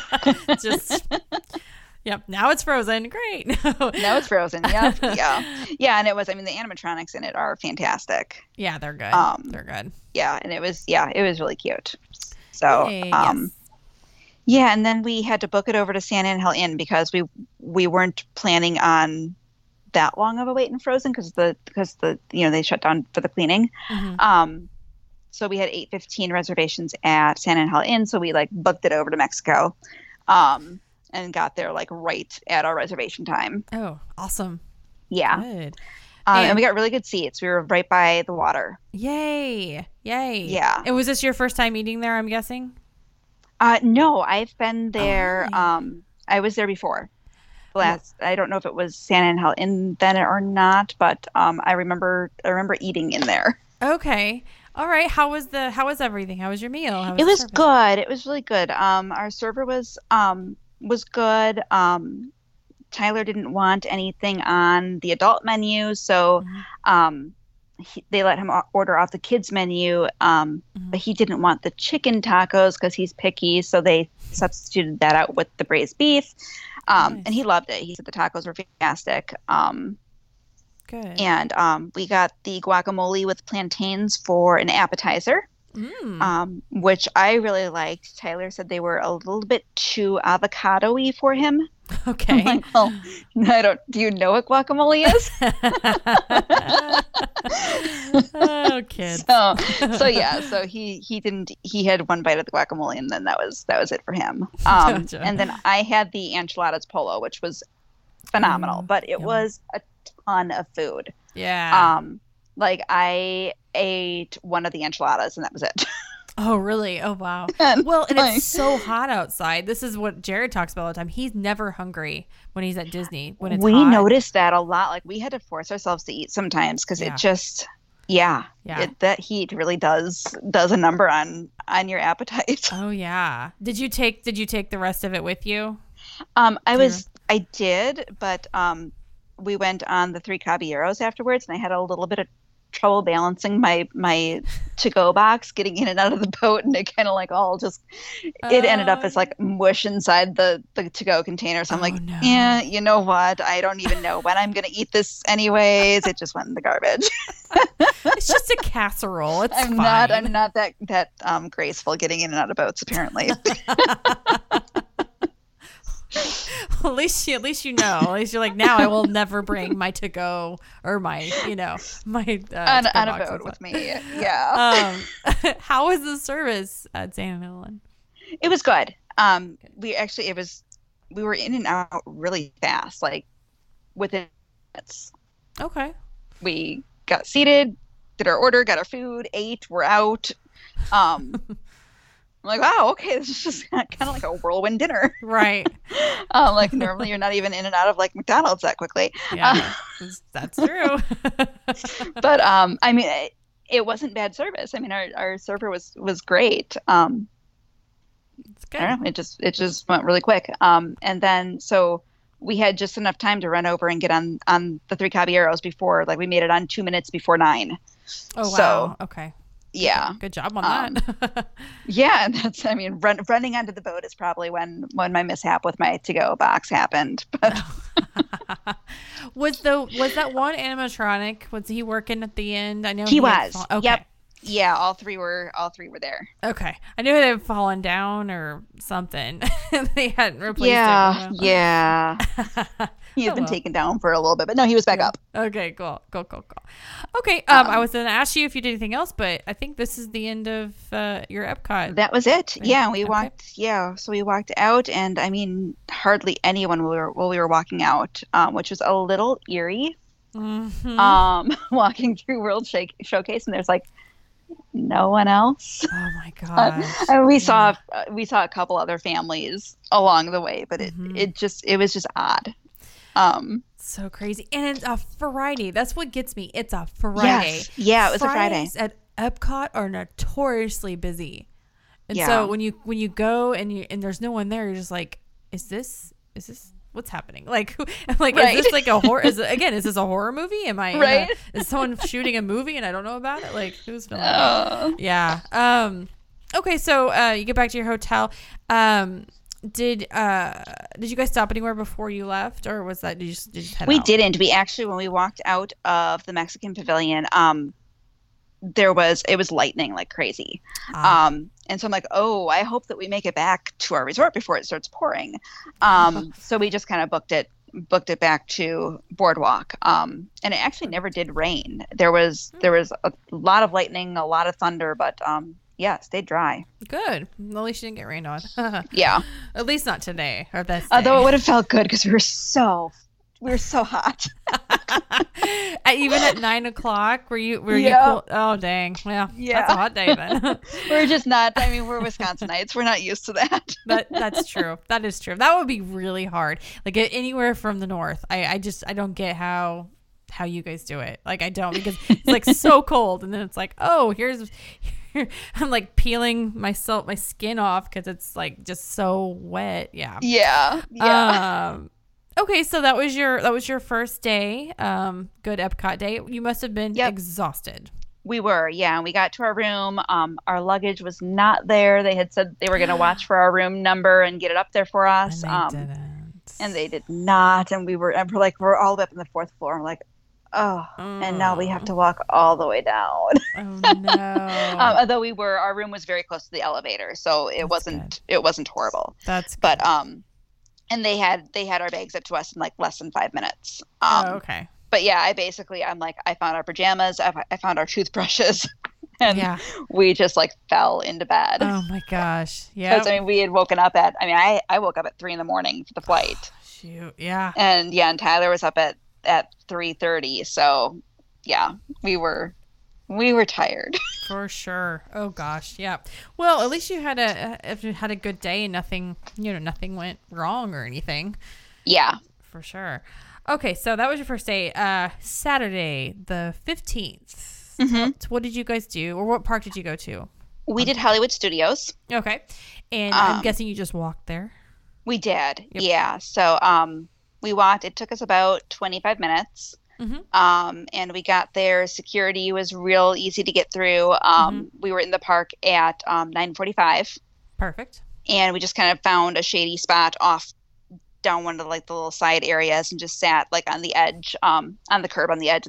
Yep. Now it's Frozen. Great. Now it's Frozen. Yep. Yeah. And it was, the animatronics in it are fantastic. Yeah, they're good. They're good. Yeah. And it was really cute. So, yes. Yeah. And then we had to book it over to Santa Angel Inn, because we weren't planning on that long of a wait in Frozen, because they shut down for the cleaning. Mm-hmm. So we had 8:15 reservations at Santa Angel Inn. So we booked it over to Mexico. And got there right at our reservation time. Oh, awesome. Yeah. Good. And we got really good seats. We were right by the water. Yay. Yeah. And was this your first time eating there, I'm guessing? No, I've been there. I was there before. I don't know if it was Santa Angel Inn then or not, but I remember eating in there. Okay. All right. How was everything? How was your meal? It was good. It was really good. Our server was good. Tyler didn't want anything on the adult menu, so they let him order off the kids menu, but he didn't want the chicken tacos because he's picky, so they substituted that out with the braised beef. Nice. And he loved it. He said the tacos were fantastic. Good. And we got the guacamole with plantains for an appetizer. Which I really liked. Tyler said they were a little bit too avocado-y for him. Okay. I'm like, well, do you know what guacamole is? Oh, kids. So he had one bite of the guacamole, and then that was it for him. Gotcha. And then I had the enchiladas polo, which was phenomenal, but it was a ton of food. Yeah. I ate one of the enchiladas, and that was it. Oh, really? Oh, wow. Well, and it's so hot outside. This is what Jared talks about all the time. He's never hungry when he's at Disney. When it's hot. We noticed that a lot. We had to force ourselves to eat sometimes, because it just Yeah. Yeah. That heat really does a number on your appetite. Oh yeah. Did you take the rest of it with you? I did, but we went on the Three Caballeros afterwards, and I had a little bit of trouble balancing my to-go box, getting in and out of the boat, and it kind of like all just it ended up as like mush inside the to-go container. So I'm like, no. Yeah, you know what? I don't even know when I'm gonna eat this anyways. It just went in the garbage. It's just a casserole. It's I'm fine. I'm not that graceful getting in and out of boats, apparently. At least you know. At least you're like, now I will never bring my to go or my my on a boat with me. Yeah. How was the service at St. Helen? It was good. We were in and out really fast, like within minutes. Okay. We got seated, did our order, got our food, ate, we're out. I'm like, wow, okay, this is just kind of like a whirlwind dinner. Right. Like normally you're not even in and out of like McDonald's that quickly. Yeah, that's true. But I mean, it wasn't bad service. I mean, our server was great. It's good. I don't know, it just went really quick. And then so we had just enough time to run over and get on the Three Caballeros before, like we made it on 2 minutes before 9. Oh wow. So, okay. Yeah. Good job on that. Yeah, that's. I mean, running onto the boat is probably when my mishap with my to-go box happened. But was that one animatronic? Was he working at the end? I know he was. Okay. Yep. Yeah, all three were there. Okay, I knew they had fallen down or something. They hadn't replaced him. Yeah. He had been taken down for a little bit, but no, he was back up. Okay, cool. Okay, I was going to ask you if you did anything else, but I think this is the end of your Epcot. That was it. Yeah, we walked. Yeah, so we walked out, and I mean, hardly anyone while we were walking out, which was a little eerie. Mm-hmm. Walking through World Showcase, and there's like no one else. Oh my god! We saw a couple other families along the way, but it was just odd. So crazy. And it's a Friday. That's what gets me. It's a Friday. Yes. Yeah, it was Fridays a Friday. At Epcot are notoriously busy. And so when you go and there's no one there, you're just like, is this what's happening? Like, I'm like, right. Is this like a horror? Is this a horror movie? Am I right? Is someone shooting a movie and I don't know about it? Like, who's filming it? Yeah. Okay, so you get back to your hotel. Did you guys stop anywhere before you left, or was that did you just head out? We didn't. We actually, when we walked out of the Mexican Pavilion, it was lightning like crazy. And so I'm like, oh, I hope that we make it back to our resort before it starts pouring. So we just kind of booked it back to Boardwalk. And it actually never did rain. There was a lot of lightning, a lot of thunder, but yeah, stayed dry. Good. At least you didn't get rained on. Yeah. At least not today or this day. Although it would have felt good because we were so hot. Even at 9 o'clock, were you cool? Oh dang! Well, yeah, that's a hot day then. We're just not. I mean, we're Wisconsinites. We're not used to that. That's true. That is true. That would be really hard. Like anywhere from the north, I don't get how you guys do it. Like I don't, because it's like so cold, and then it's like, oh, I'm like peeling my skin off because it's like just so wet. Yeah. Yeah. Okay, so that was your first day. Good Epcot day. You must have been exhausted. We were, yeah. We got to our room. Our luggage was not there. They had said they were going to watch for our room number and get it up there for us. And they did not. And we're all up on the 4th floor. I'm like, and now we have to walk all the way down. Oh no! Although our room was very close to the elevator, so it wasn't horrible. That's good. But and they had our bags up to us in like less than 5 minutes. Okay. But yeah, I found our pajamas, I found our toothbrushes, and we just like fell into bed. Oh my gosh! Yeah. Because we had woken up at. I woke up at 3 a.m. for the flight. Shoot! Yeah. And Tyler was up at 3:30. So yeah, we were tired. For sure. Oh gosh. Yeah. Well, at least you had a good day and nothing went wrong or anything. Yeah. For sure. Okay, so that was your first day. Saturday, the 15th. Yes. So what did you guys do, or what park did you go to? We did Hollywood Studios. Okay. And I'm guessing you just walked there. We did. Yep. Yeah. So we walked. It took us about 25 minutes. And we got there. Security was real easy to get through. We were in the park at 9:45. Perfect. And we just kind of found a shady spot off down one of like the little side areas and just sat like on the edge, on the curb on the edge of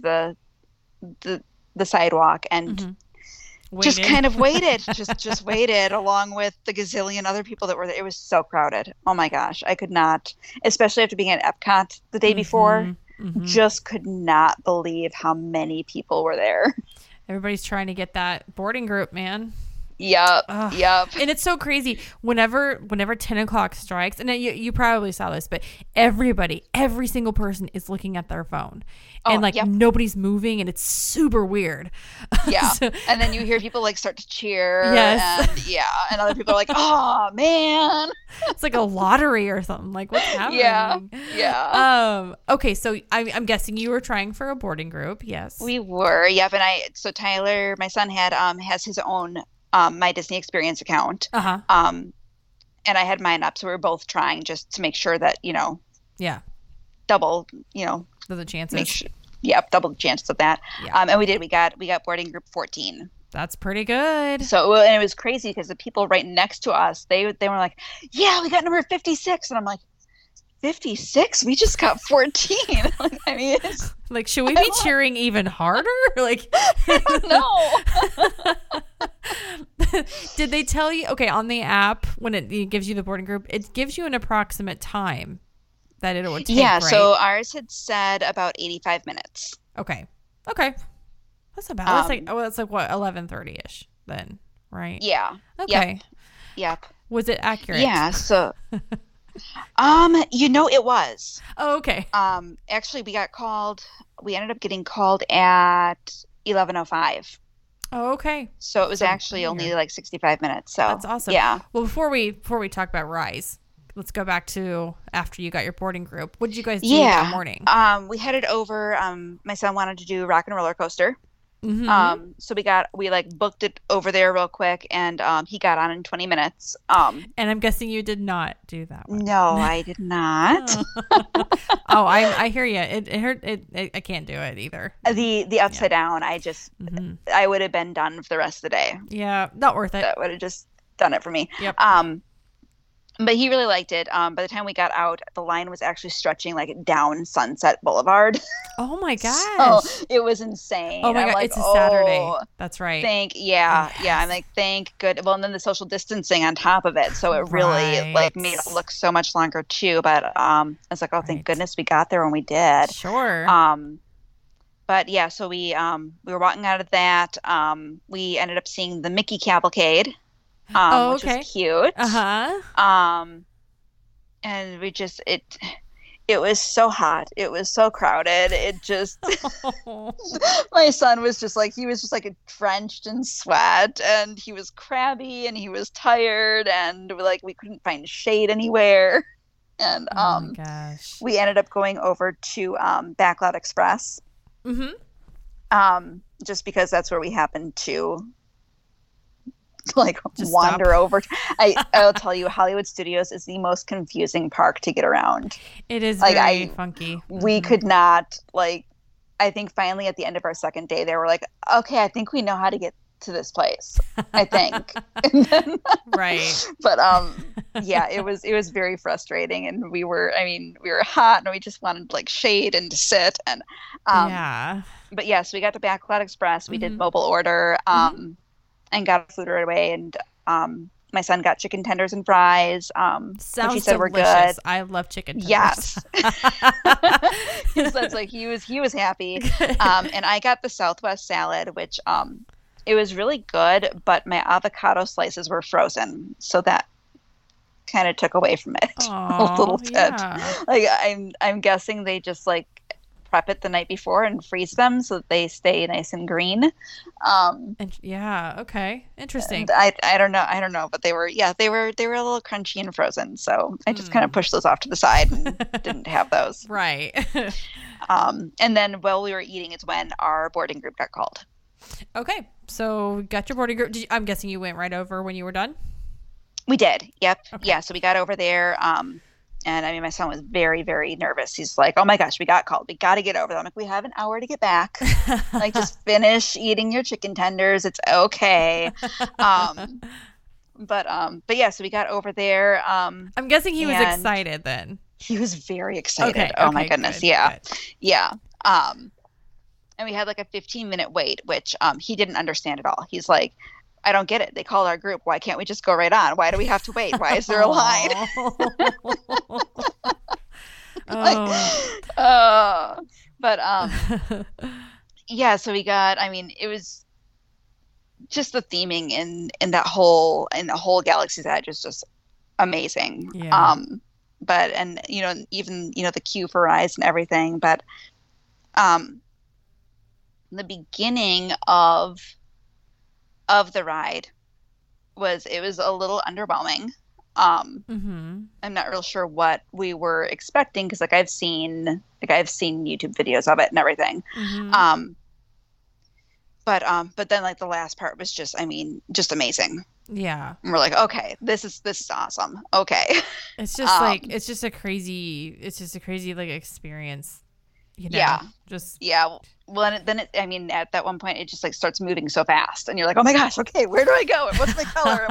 the sidewalk and just kind of waited, just waited along with the gazillion other people that were there. It was so crowded. Oh my gosh. I could not, especially after being at Epcot the day before, just could not believe how many people were there. Everybody's trying to get that boarding group, man. Yep. And it's so crazy whenever 10 o'clock strikes, and you probably saw this, but every single person is looking at their phone and nobody's moving, and it's super weird. Yeah. And then you hear people like start to cheer. Yes. And other people are like, oh man, it's like a lottery or something. Like, what's happening? Yeah. Okay. So I'm guessing you were trying for a boarding group. Yes, we were. Yep. And Tyler, my son has his own My Disney Experience account. And I had mine up, so we were both trying just to make sure that, double, the chances. Double the chances of that. Yeah. And we did. We got boarding group 14. That's pretty good. So, and it was crazy because the people right next to us, they were like, yeah, we got number 56. And I'm like, 56? We just got 14. I mean, like, should we be cheering even harder? Like, I don't know. Did they tell you, okay, on the app, when it gives you the boarding group, it gives you an approximate time that it would take, yeah, right? So ours had said about 85 minutes. Okay. That's about, it's like what, 11:30ish then, right? Yeah. Okay. Yep. Was it accurate? Yeah, so... it was. Oh, okay. Actually, we ended up getting called at 11:05. Oh, okay. So it was actually only like 65 minutes. So that's awesome. Yeah. Well, before we talk about Rise, let's go back to after you got your boarding group. What did you guys do that morning? We headed over. My son wanted to do Rock and Roller Coaster. So we booked it over there real quick, and he got on in 20 minutes. And I'm guessing you did not do that one. No, I did not. Oh, I hear you. It hurt. I can't do it either. The upside down. I just I would have been done for the rest of the day. Yeah, not worth it. That would have just done it for me. Yep. But he really liked it. By the time we got out, the line was actually stretching like down Sunset Boulevard. Oh my gosh. So it was insane. Oh my God. It's a Saturday. That's right. I'm like, thank good. Well, and then the social distancing on top of it. So it really made it look so much longer too. But I was like, oh, thank goodness we got there when we did. Sure. But yeah, so we were walking out of that. We ended up seeing the Mickey Cavalcade. Which was cute. And we just it was so hot. It was so crowded. It just my son was just like drenched in sweat, and he was crabby, and he was tired, and we couldn't find shade anywhere. And oh my gosh. We ended up going over to Backlot Express. Just because that's where we happened to just wander over. I'll tell you, Hollywood Studios is the most confusing park to get around. It is very funky. We could not I think finally at the end of our second day, they were like, okay, I think we know how to get to this place. I think. Right. But yeah, it was very frustrating, and we were hot, and we just wanted shade and to sit, and But yes, we got to Backlot Express. We did mobile order. And got food right away, and my son got chicken tenders and fries. Sounds which he said delicious. Were good. I love chicken tenders. Yes. So it's like he was happy. And I got the Southwest salad, which it was really good, but my avocado slices were frozen, so that kind of took away from it a little bit. Yeah. I'm guessing they just prep it the night before and freeze them so that they stay nice and green. Okay, interesting. I don't know, but they were a little crunchy and frozen, so I just kind of pushed those off to the side and didn't have those. Right. And then while we were eating is when our boarding group got called. Okay. So got your boarding group. I'm guessing you went right over when you were done? We did. Yep. Okay. Yeah. So we got over there. And I mean, my son was very, very nervous. He's like, oh my gosh, we got called. We got to get over there. I'm like, we have an hour to get back. Like, just finish eating your chicken tenders. It's okay. But yeah, so we got over there. I'm guessing he was excited then. He was very excited. Okay, oh my goodness. Yeah. Good. Yeah. And we had like a 15-minute wait, which he didn't understand at all. He's like, I don't get it. They called our group. Why can't we just go right on? Why do we have to wait? Why is there a line? Yeah, so we got, I mean, it was just the theming in the whole Galaxy's Edge is just amazing. Yeah. But and even the queue for rides and everything, but the beginning of the ride was a little underwhelming. I'm not real sure what we were expecting because I've seen YouTube videos of it and everything. But then like the last part was just amazing. Yeah. And we're like, okay, this is awesome. Okay. It's just it's just a crazy like experience. Yeah. Well, then at that one point it just like starts moving so fast and you're like, oh my gosh, okay, where do I go? And what's my color?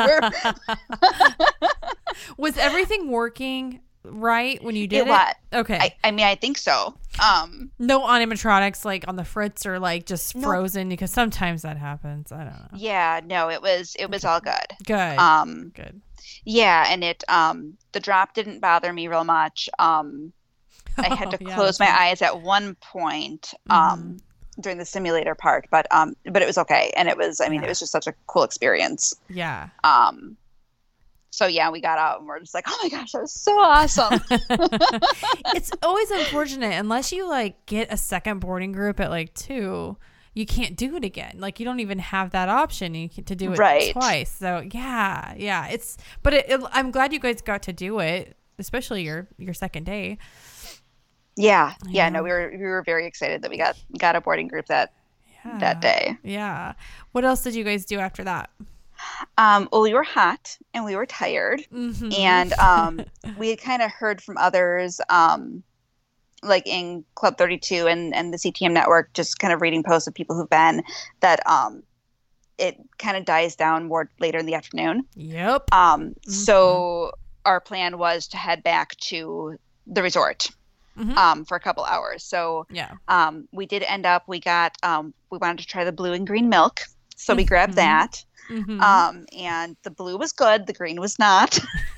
Was everything working right when you did it? What? Okay. I think so. No animatronics like on the fritz or like just frozen because sometimes that happens. I don't know. Yeah, no, it was all good. Good. Good. Yeah, and it the drop didn't bother me real much. I had to close my eyes at one point during the simulator part, but it was okay, and it was it was just such a cool experience. Yeah. So yeah, we got out and we're just like, oh my gosh, that was so awesome. It's always unfortunate unless you like get a second boarding group at like 2, you can't do it again. Like you don't even have that option to do it twice. So yeah. I'm glad you guys got to do it, especially your second day. Yeah. No, we were very excited that we got a boarding group that day. Yeah. What else did you guys do after that? Well, we were hot and we were tired, and we had kind of heard from others, like in Club 32 and the CTM network, just kind of reading posts of people who've been that it kind of dies down more later in the afternoon. Yep. So our plan was to head back to the resort. For a couple hours. So we did end up, we wanted to try the blue and green milk. So we grabbed that. And the blue was good. The green was not.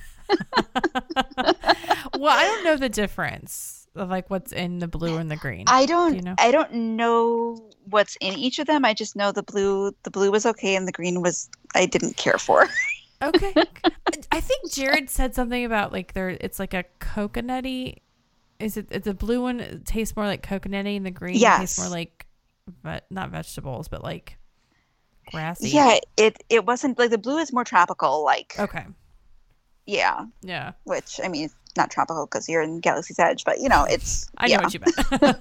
Well, I don't know the difference of like what's in the blue and the green. I don't know what's in each of them. I just know the blue was okay. And the green I didn't care for. Okay. I think Jared said something about like it's like a coconutty. Is it the blue one tastes more like coconutty and the green tastes more like not vegetables but like grassy? Yeah, it wasn't like the blue is more tropical like. Okay. Yeah. Yeah. Which it's not tropical because you're in Galaxy's Edge, but it's I know what you meant.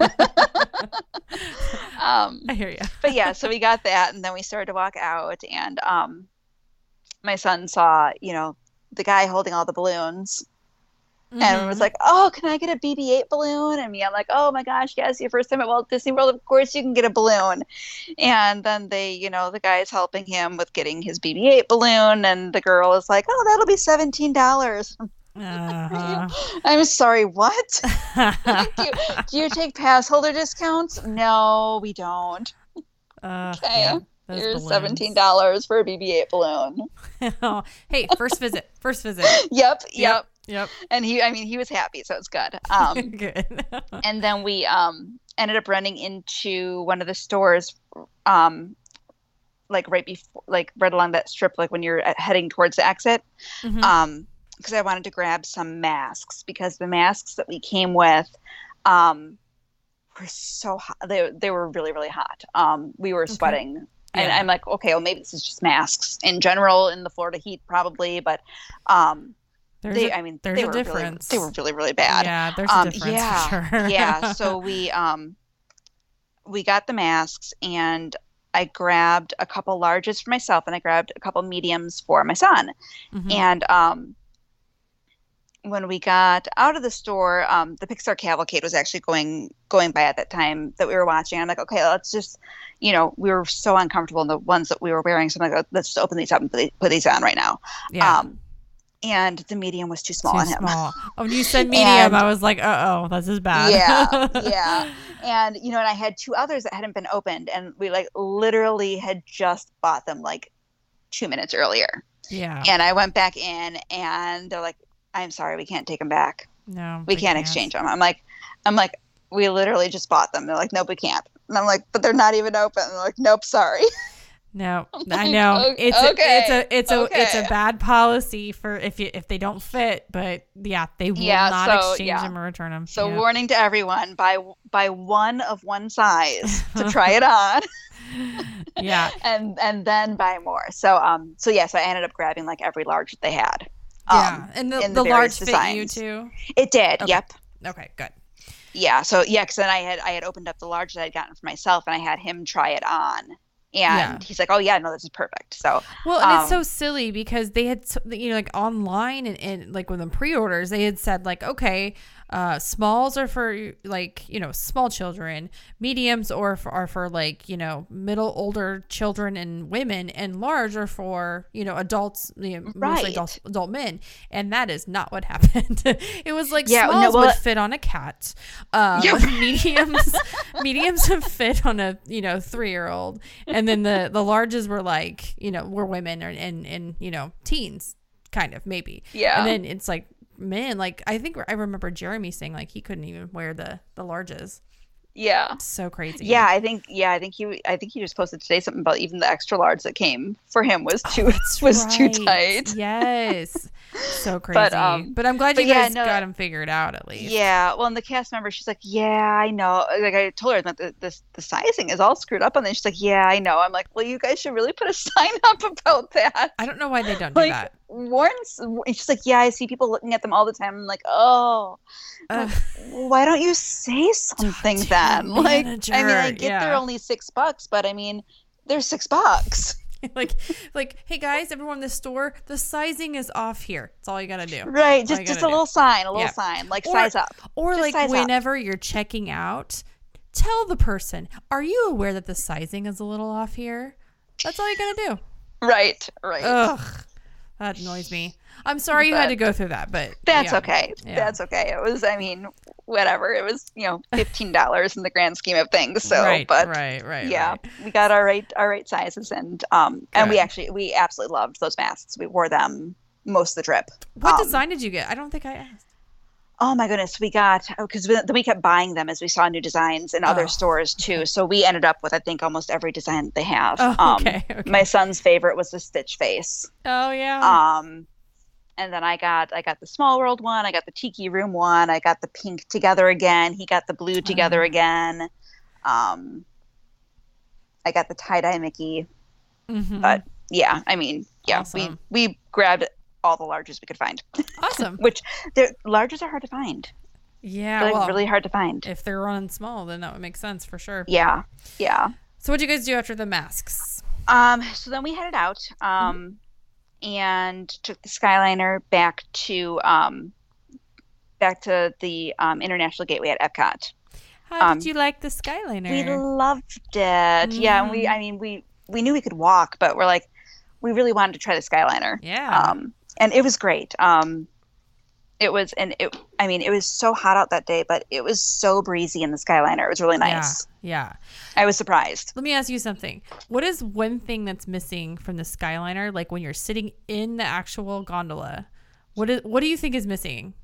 I hear you. But yeah, so we got that and then we started to walk out and my son saw, the guy holding all the balloons. And was like, oh, can I get a BB-8 balloon? And I'm like, oh my gosh, yes, your first time at Walt Disney World, of course you can get a balloon. And then the guy's helping him with getting his BB-8 balloon, and the girl is like, oh, that'll be $17. I'm sorry, what? Do you take pass holder discounts? No, we don't. Okay. Yeah. Here's $17 for a BB-8 balloon. Hey, first visit. Yep. Yep. And he was happy, so it's good. Good. And then we ended up running into one of the stores, like right before, like right along that strip, like when you're heading towards the exit. Because I wanted to grab some masks because the masks that we came with, were so hot. They were really, really hot. We were sweating. Okay. And I'm like, okay, well maybe this is just masks in general in the Florida heat, probably, but there's a difference. They were really, really bad. Yeah, there's a difference for sure. Yeah. So we got the masks and I grabbed a couple larges for myself and I grabbed a couple mediums for my son. Mm-hmm. And when we got out of the store, the Pixar Cavalcade was actually going by at that time that we were watching. I'm like, okay, let's just, we were so uncomfortable in the ones that we were wearing. So I'm like, let's just open these up and put these on right now. Yeah. And the medium was too small on him. Oh, when you said medium, I was like, uh-oh, this is bad. Yeah. And, and I had two others that hadn't been opened. And we literally had just bought them 2 minutes earlier. Yeah. And I went back in and they're like, I'm sorry, we can't take them back. No. We can't exchange them. I'm like, we literally just bought them. They're like, nope, we can't. And I'm like, but they're not even open. And they're like, nope, sorry. No, I know it's a bad policy for if they don't fit, but they will not exchange them or return them. So warning to everyone: buy one of one size to try it on. Yeah, and then buy more. So so I ended up grabbing every large that they had. And the large designs. Fit you too. It did. Okay. Yep. Okay. Good. Yeah. So because then I had opened up the large that I'd gotten for myself, and I had him try it on. And he's like, oh, yeah, no, this is perfect. So, well, and it's so silly because they had, online and with the pre-orders, they had said okay, smalls are for small children, mediums are for middle older children and women, and large are for, adults, mostly adult men. And that is not what happened. It was smalls would fit on a cat. Mediums would fit on a, 3-year-old. And then the larges were were women and teens kind of maybe. Yeah. And then it's men, I think I remember Jeremy saying he couldn't even wear the larges. Yeah. It's so crazy. Yeah, I think he just posted today something about even the extra large that came for him was too too tight. Yes. So crazy. But I'm glad you guys got him figured out at least. Yeah. Well, and the cast member, she's like, yeah, I know. I told her that the sizing is all screwed up on this. She's like, yeah, I know. I'm like, well, you guys should really put a sign up about that. I don't know why they don't do that. She's like, yeah, I see people looking at them all the time. I'm like, oh, why don't you say something then? Manager. I get they're only $6, but they're $6. Hey guys, everyone in the store, the sizing is off here. That's all you gotta do. Right, just a little sign, size up. Or whenever you're checking out, tell the person, are you aware that the sizing is a little off here? That's all you gotta do. Right. Ugh. That annoys me. I'm sorry you had to go through that, but that's okay. Yeah. That's okay. It was, whatever. It was, $15 in the grand scheme of things. So, right. Yeah, we got our right sizes, and we absolutely loved those masks. We wore them most of the trip. What design did you get? I don't think I asked. Oh my goodness, we got, because then we kept buying them as we saw new designs in other stores too. So we ended up with, I think, almost every design that they have. Okay. My son's favorite was the Stitch face. Oh yeah. And then I got the Small World one. I got the Tiki Room one. I got the pink together again. He got the blue together again. I got the tie-dye Mickey. Mm-hmm. But yeah, awesome. we grabbed all the larges we could find. Awesome. Which larges are hard to find. Yeah, they're really hard to find. If they're running small, then that would make sense for sure. Yeah. So what did you guys do after the masks? So then we headed out and took the Skyliner back to the International Gateway at Epcot. How did you like the Skyliner? We loved it. Mm. Yeah, and we knew we could walk, but we're like, we really wanted to try the Skyliner. Yeah. And it was great. It was so hot out that day, but it was so breezy in the Skyliner. It was really nice. Yeah. I was surprised. Let me ask you something. What is one thing that's missing from the Skyliner? When you're sitting in the actual gondola, what do you think is missing?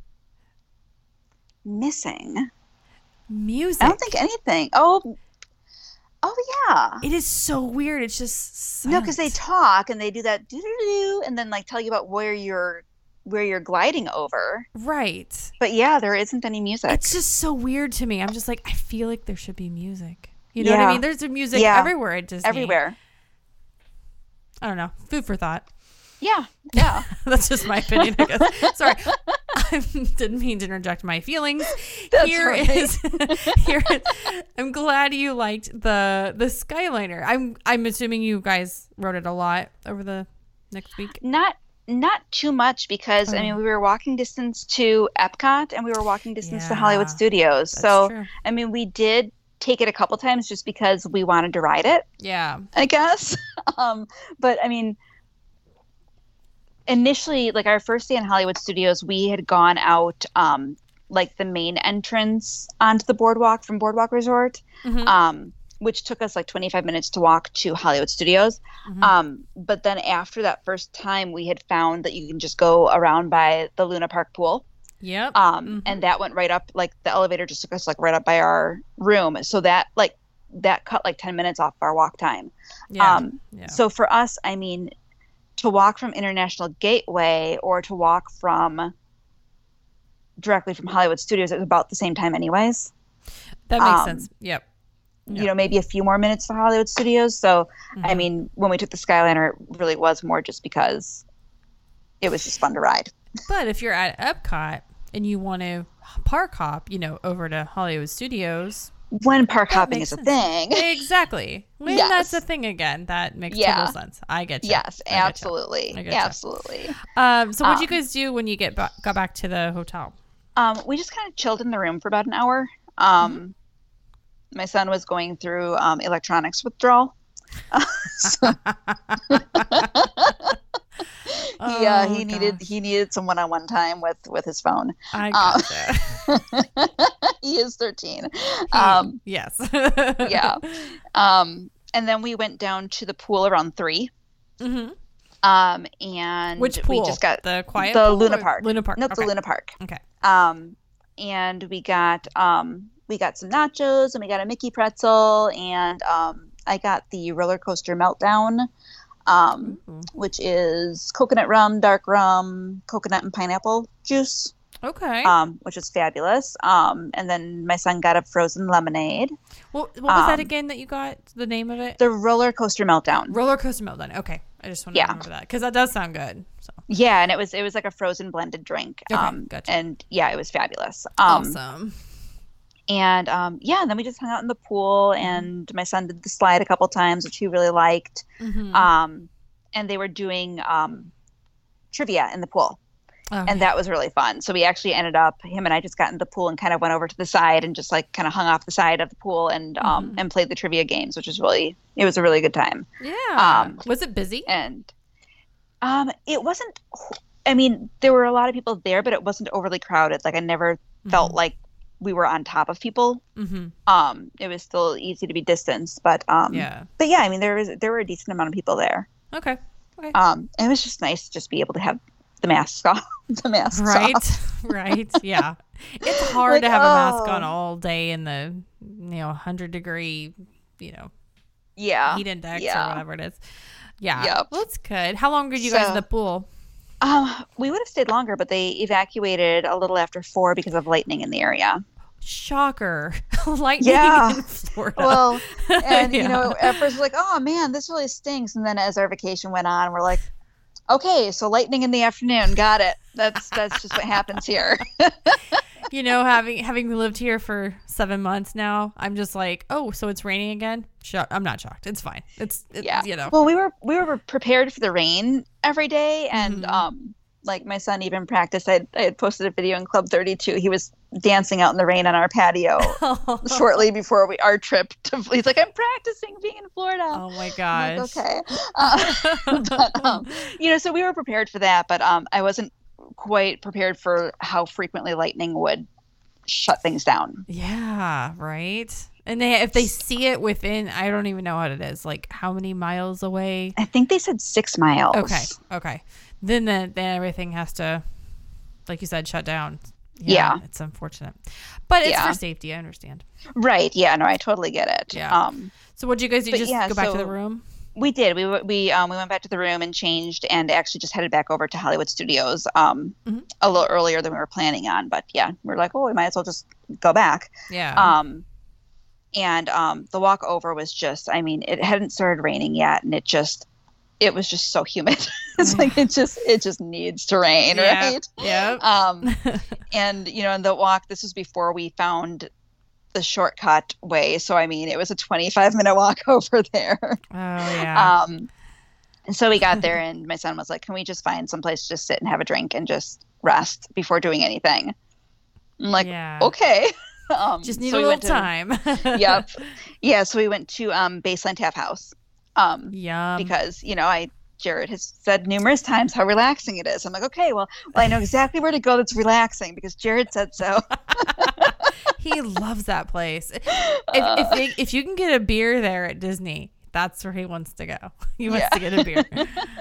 Missing? Music. I don't think anything. Oh yeah. It is so weird. It's just silent. No, because they talk and they do that doo-doo-doo and then tell you about where you're gliding over. Right. But yeah, there isn't any music. It's just so weird to me. I'm just I feel like there should be music. You know what I mean? There's music everywhere at Disney. Everywhere. I don't know. Food for thought. Yeah. That's just my opinion, I guess. Sorry. I didn't mean to interject my feelings. That's Here right. is I'm glad you liked the Skyliner. I'm assuming you guys rode it a lot over the next week. Not too much because I mean we were walking distance to Epcot and we were walking distance to Hollywood Studios. So true. I mean we did take it a couple times just because we wanted to ride it. Yeah. I guess. But I mean initially, like our first day in Hollywood Studios, we had gone out like the main entrance onto the boardwalk from Boardwalk Resort, which took us like 25 minutes to walk to Hollywood Studios. But then after that first time, we had found that you can just go around by the Luna Park pool. Yep. And that went right up, like the elevator just took us like right up by our room. So that cut like 10 minutes off our walk time. So for us, I mean, to walk from International Gateway or to walk directly from Hollywood Studios, it was about the same time anyways. That makes sense. Yep. You know, maybe a few more minutes to Hollywood Studios. So, I mean, when we took the Skyliner, it really was more just because it was just fun to ride. But if you're at Epcot and you want to park hop, you know, over to Hollywood Studios. When park hopping is a thing. Exactly. When that's a thing again, that makes total sense. I get you. Yes, absolutely. Absolutely. So what did you guys do when you got back to the hotel? We just kind of chilled in the room for about an hour. My son was going through electronics withdrawal. He needed some one-on-one time with his phone. I gotcha. He is 13. Yes. Yeah. And then we went down to the pool around 3. And which pool? We just got the quiet the pool Luna Park. Luna Park. No, it's the Luna Park. Okay. And we got some nachos and we got a Mickey pretzel and I got the roller coaster meltdown. Which is coconut rum, dark rum, coconut and pineapple juice. Okay. Which is fabulous. And then my son got a frozen lemonade. What was that again that you got? The name of it? The roller coaster meltdown. Roller coaster meltdown. Okay. I just want to remember that because that does sound good. So. Yeah, and it was like a frozen blended drink. Okay, gotcha. And yeah, it was fabulous. Awesome. And and then we just hung out in the pool, and my son did the slide a couple times, which he really liked. And they were doing trivia in the pool. And that was really fun. So we actually ended up, him and I just got in the pool and kind of went over to the side and just like kind of hung off the side of the pool and played the trivia games, which was it was a really good time. Yeah. Was it busy? And it wasn't, I mean, there were a lot of people there, but it wasn't overly crowded. Like I never felt like we were on top of people. It was still easy to be distanced, but yeah, I mean, there were a decent amount of people there. Okay. And it was just nice to just be able to have the mask off. Right. Yeah. It's hard to have a mask on all day in the 100-degree, heat index or whatever it is. Yeah. Yep. Well, that's good. How long were you guys in the pool? We would have stayed longer, but they evacuated a little after 4 because of lightning in the area. Shocker. Lightning in Florida. Well, and at first we're like, oh man, this really stinks. And then as our vacation went on, we're like, okay, so lightning in the afternoon. Got it. That's just what happens here. Having lived here for 7 months now, I'm just like, oh, so it's raining again? I'm not shocked. It's fine. It's Well, we were prepared for the rain every day, and like my son even practiced. I had posted a video in Club 32. He was dancing out in the rain on our patio shortly before our trip to. He's like, I'm practicing being in Florida. Oh my gosh. I'm like, okay. So we were prepared for that, but I wasn't quite prepared for how frequently lightning would shut things down. Yeah, right. And if they see it within, I don't even know what it is, like how many miles away? I think they said 6 miles. Okay. Then everything has to, like you said, shut down. Yeah. It's unfortunate. But it's for safety, I understand. Right. Yeah, no, I totally get it. Yeah. So what did you guys do? Just go back to the room? We did. We went back to the room and changed and actually just headed back over to Hollywood Studios a little earlier than we were planning on. But yeah, we were like, oh, we might as well just go back. Yeah. And the walk over was just, I mean, it hadn't started raining yet, and it was just so humid. It's like it just needs to rain, right? Yeah. And in the walk, this was before we found the shortcut way. So I mean, it was a 25-minute walk over there. Oh yeah. And so we got there, and my son was like, "Can we just find someplace to just sit and have a drink and just rest before doing anything?" I'm like, "Okay." Just need a little time. Yep. Yeah. So we went to Baseline Tap House. Yum. Because Jared has said numerous times how relaxing it is. I'm like, okay, well, I know exactly where to go that's relaxing because Jared said so. He loves that place. If you can get a beer there at Disney, that's where he wants to go. He wants to get a beer.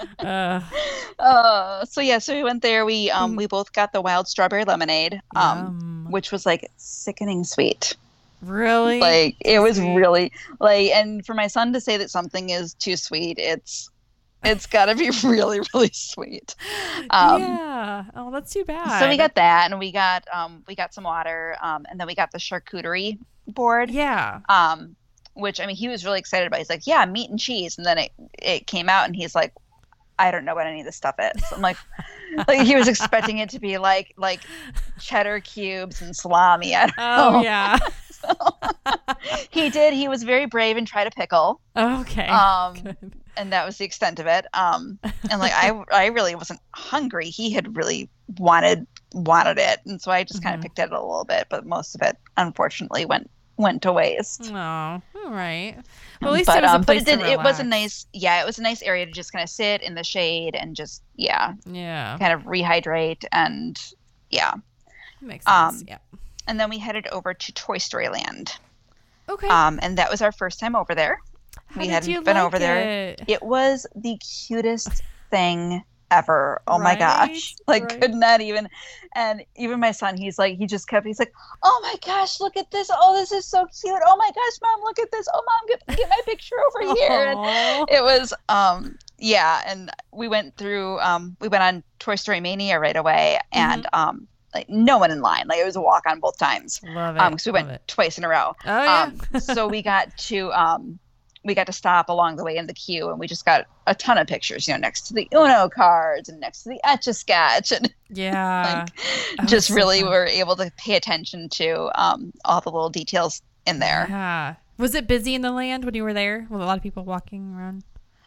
So we went there. We both got the wild strawberry lemonade, which was like sickening sweet. Really? Like it was really and for my son to say that something is too sweet, it's got to be really, really sweet. Yeah. Oh, that's too bad. So we got that, and we got some water, and then we got the charcuterie board. Yeah. Which I mean, he was really excited about. He's like, "Yeah, meat and cheese," and then it came out, and he's like, "I don't know what any of this stuff is." I'm like he was expecting it to be like cheddar cubes and salami. I don't know. Oh yeah. He did. He was very brave and tried a pickle. Okay. And that was the extent of it. And like I really wasn't hungry. He had really wanted it, and so I just kind of picked at it a little bit, but most of it unfortunately went to waste. Oh, all right. Well, at least it was a place to relax. It was a nice, it was a nice area to just kind of sit in the shade and just kind of rehydrate and makes sense. And then we headed over to Toy Story Land. Okay. And that was our first time over there. We hadn't been over there. It was the cutest thing ever. Oh my gosh. Could not even. And even my son, he's like, "Oh my gosh, look at this. Oh, this is so cute. Oh my gosh, Mom, look at this. Oh, Mom, get my picture over here." And it was, and we went through, we went on Toy Story Mania right away, and like no one in line. Like it was a walk on both times. Love it. Because we went twice in a row. Oh yeah. So we got to stop along the way in the queue, and we just got a ton of pictures, next to the Uno cards and next to the Etch-a-Sketch, and just really were able to pay attention to all the little details in there. Yeah. Was it busy in the land when you were there? With a lot of people walking around?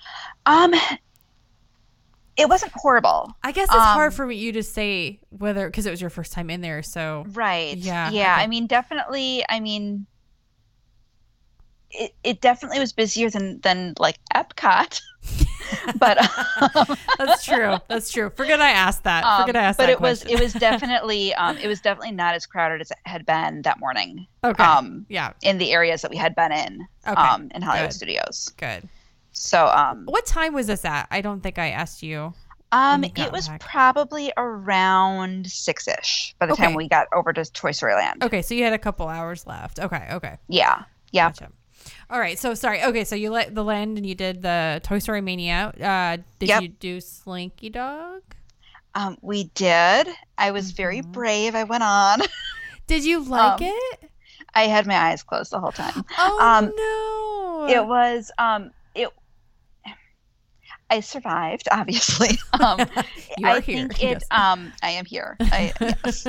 It wasn't horrible. I guess it's hard for you to say whether, because it was your first time in there. So right. Yeah. Okay. I mean, definitely. I mean, it definitely was busier than like Epcot. But That's true. Forget I asked that. But it was definitely not as crowded as it had been that morning. Okay. In the areas that we had been in. Okay. In Hollywood Studios. Good. So what time was this at? I don't think I asked you. It was probably around 6-ish by the time we got over to Toy Story Land. Okay, so you had a couple hours left. Okay. Yeah. Gotcha. All right, so sorry. Okay, so you let the land and you did the Toy Story Mania. Did you do Slinky Dog? We did. I was very brave. I went on. Did you like it? I had my eyes closed the whole time. Oh no! It was I survived, obviously. You are here. Yes. I am here. Yes.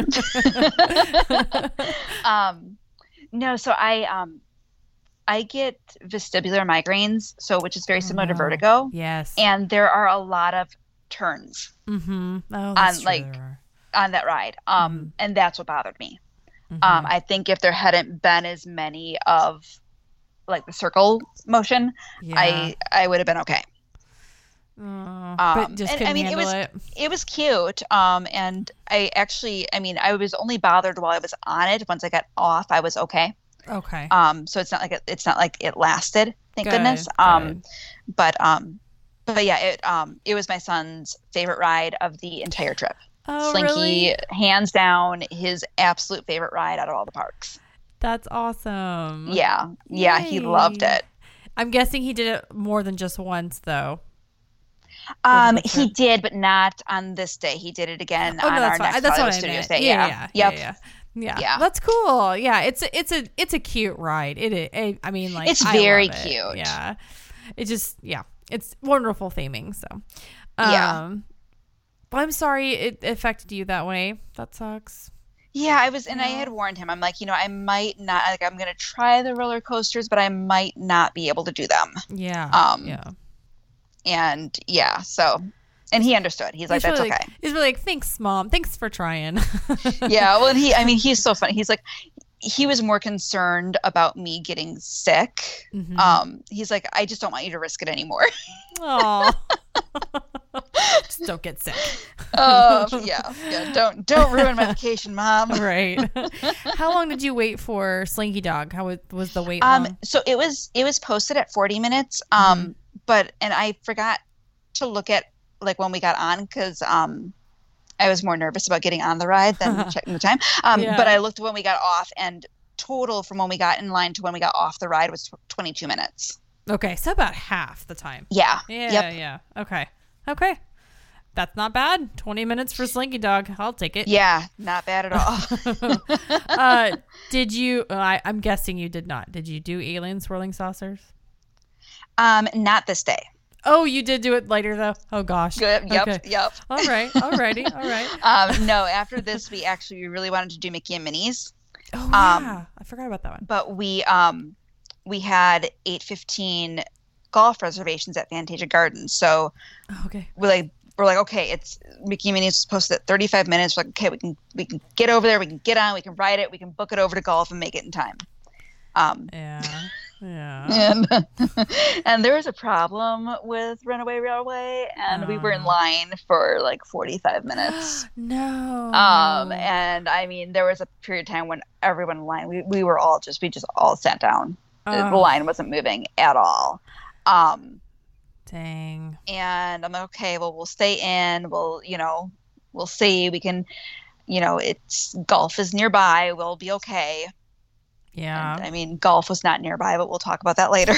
No, so I get vestibular migraines, which is very similar to vertigo. Yes. And there are a lot of turns. Mm-hmm. Oh, that's true. On that ride. And that's what bothered me. Mm-hmm. I think if there hadn't been as many of like the circle motion, I would have been okay. But just couldn't handle it. It was cute. And I was only bothered while I was on it. Once I got off, I was okay. Okay. So it's not like it lasted. Thank goodness. Good. But yeah, it was my son's favorite ride of the entire trip. Oh, Slinky, really? Hands down, his absolute favorite ride out of all the parks. That's awesome. Yeah. Yay. Yeah, he loved it. I'm guessing he did it more than just once, though. He did, but not on this day. He did it again on our next Hollywood Studios day. Yeah. That's cool. Yeah, it's a cute ride. It's very cute. Yeah, it just it's wonderful theming. So, Yeah. But I'm sorry it affected you that way. That sucks. Yeah, I had warned him. I'm like, I might not, like, I'm going to try the roller coasters, but I might not be able to do them. Yeah. Yeah. And yeah, so, and he understood. He's like, that's really, okay. He's really like, thanks, Mom. Thanks for trying. Yeah. Well, he's so funny. He's like, he was more concerned about me getting sick. Mm-hmm. He's like, I just don't want you to risk it anymore. Oh. Just don't get sick. Yeah. Don't ruin my vacation, Mom. Right. How long did you wait for Slinky Dog? How was the wait long? So it was posted at 40 minutes. And I forgot to look at like when we got on because I was more nervous about getting on the ride than checking the time. But I looked when we got off, and total from when we got in line to when we got off the ride was 22 minutes. Okay, so about half the time. Yeah. Yeah. Okay. That's not bad. 20 minutes for Slinky Dog. I'll take it. Yeah, not bad at all. Did you, I'm guessing you did not. Did you do Alien Swirling Saucers? Not this day. Oh, you did do it later though? Oh gosh. Good. Yep. Okay. Yep. All right. No, after this, we really wanted to do Mickey and Minnie's. Oh yeah. I forgot about that one. But we had 8:15 golf reservations at Fantasia Gardens. So okay. we're like, okay, it's Mickey and Minnie's posted at 35 minutes. We're like, okay, we can get over there, we can get on, we can ride it, we can book it over to golf and make it in time. Yeah. And there was a problem with Runaway Railway, and we were in line for like 45 minutes. No. And I mean, there was a period of time when everyone in line, we just all sat down. The line wasn't moving at all. Dang. And I'm like, okay, well, we'll stay in. We'll see. We can, it's golf is nearby. We'll be okay. Yeah. And, I mean, golf was not nearby, but we'll talk about that later.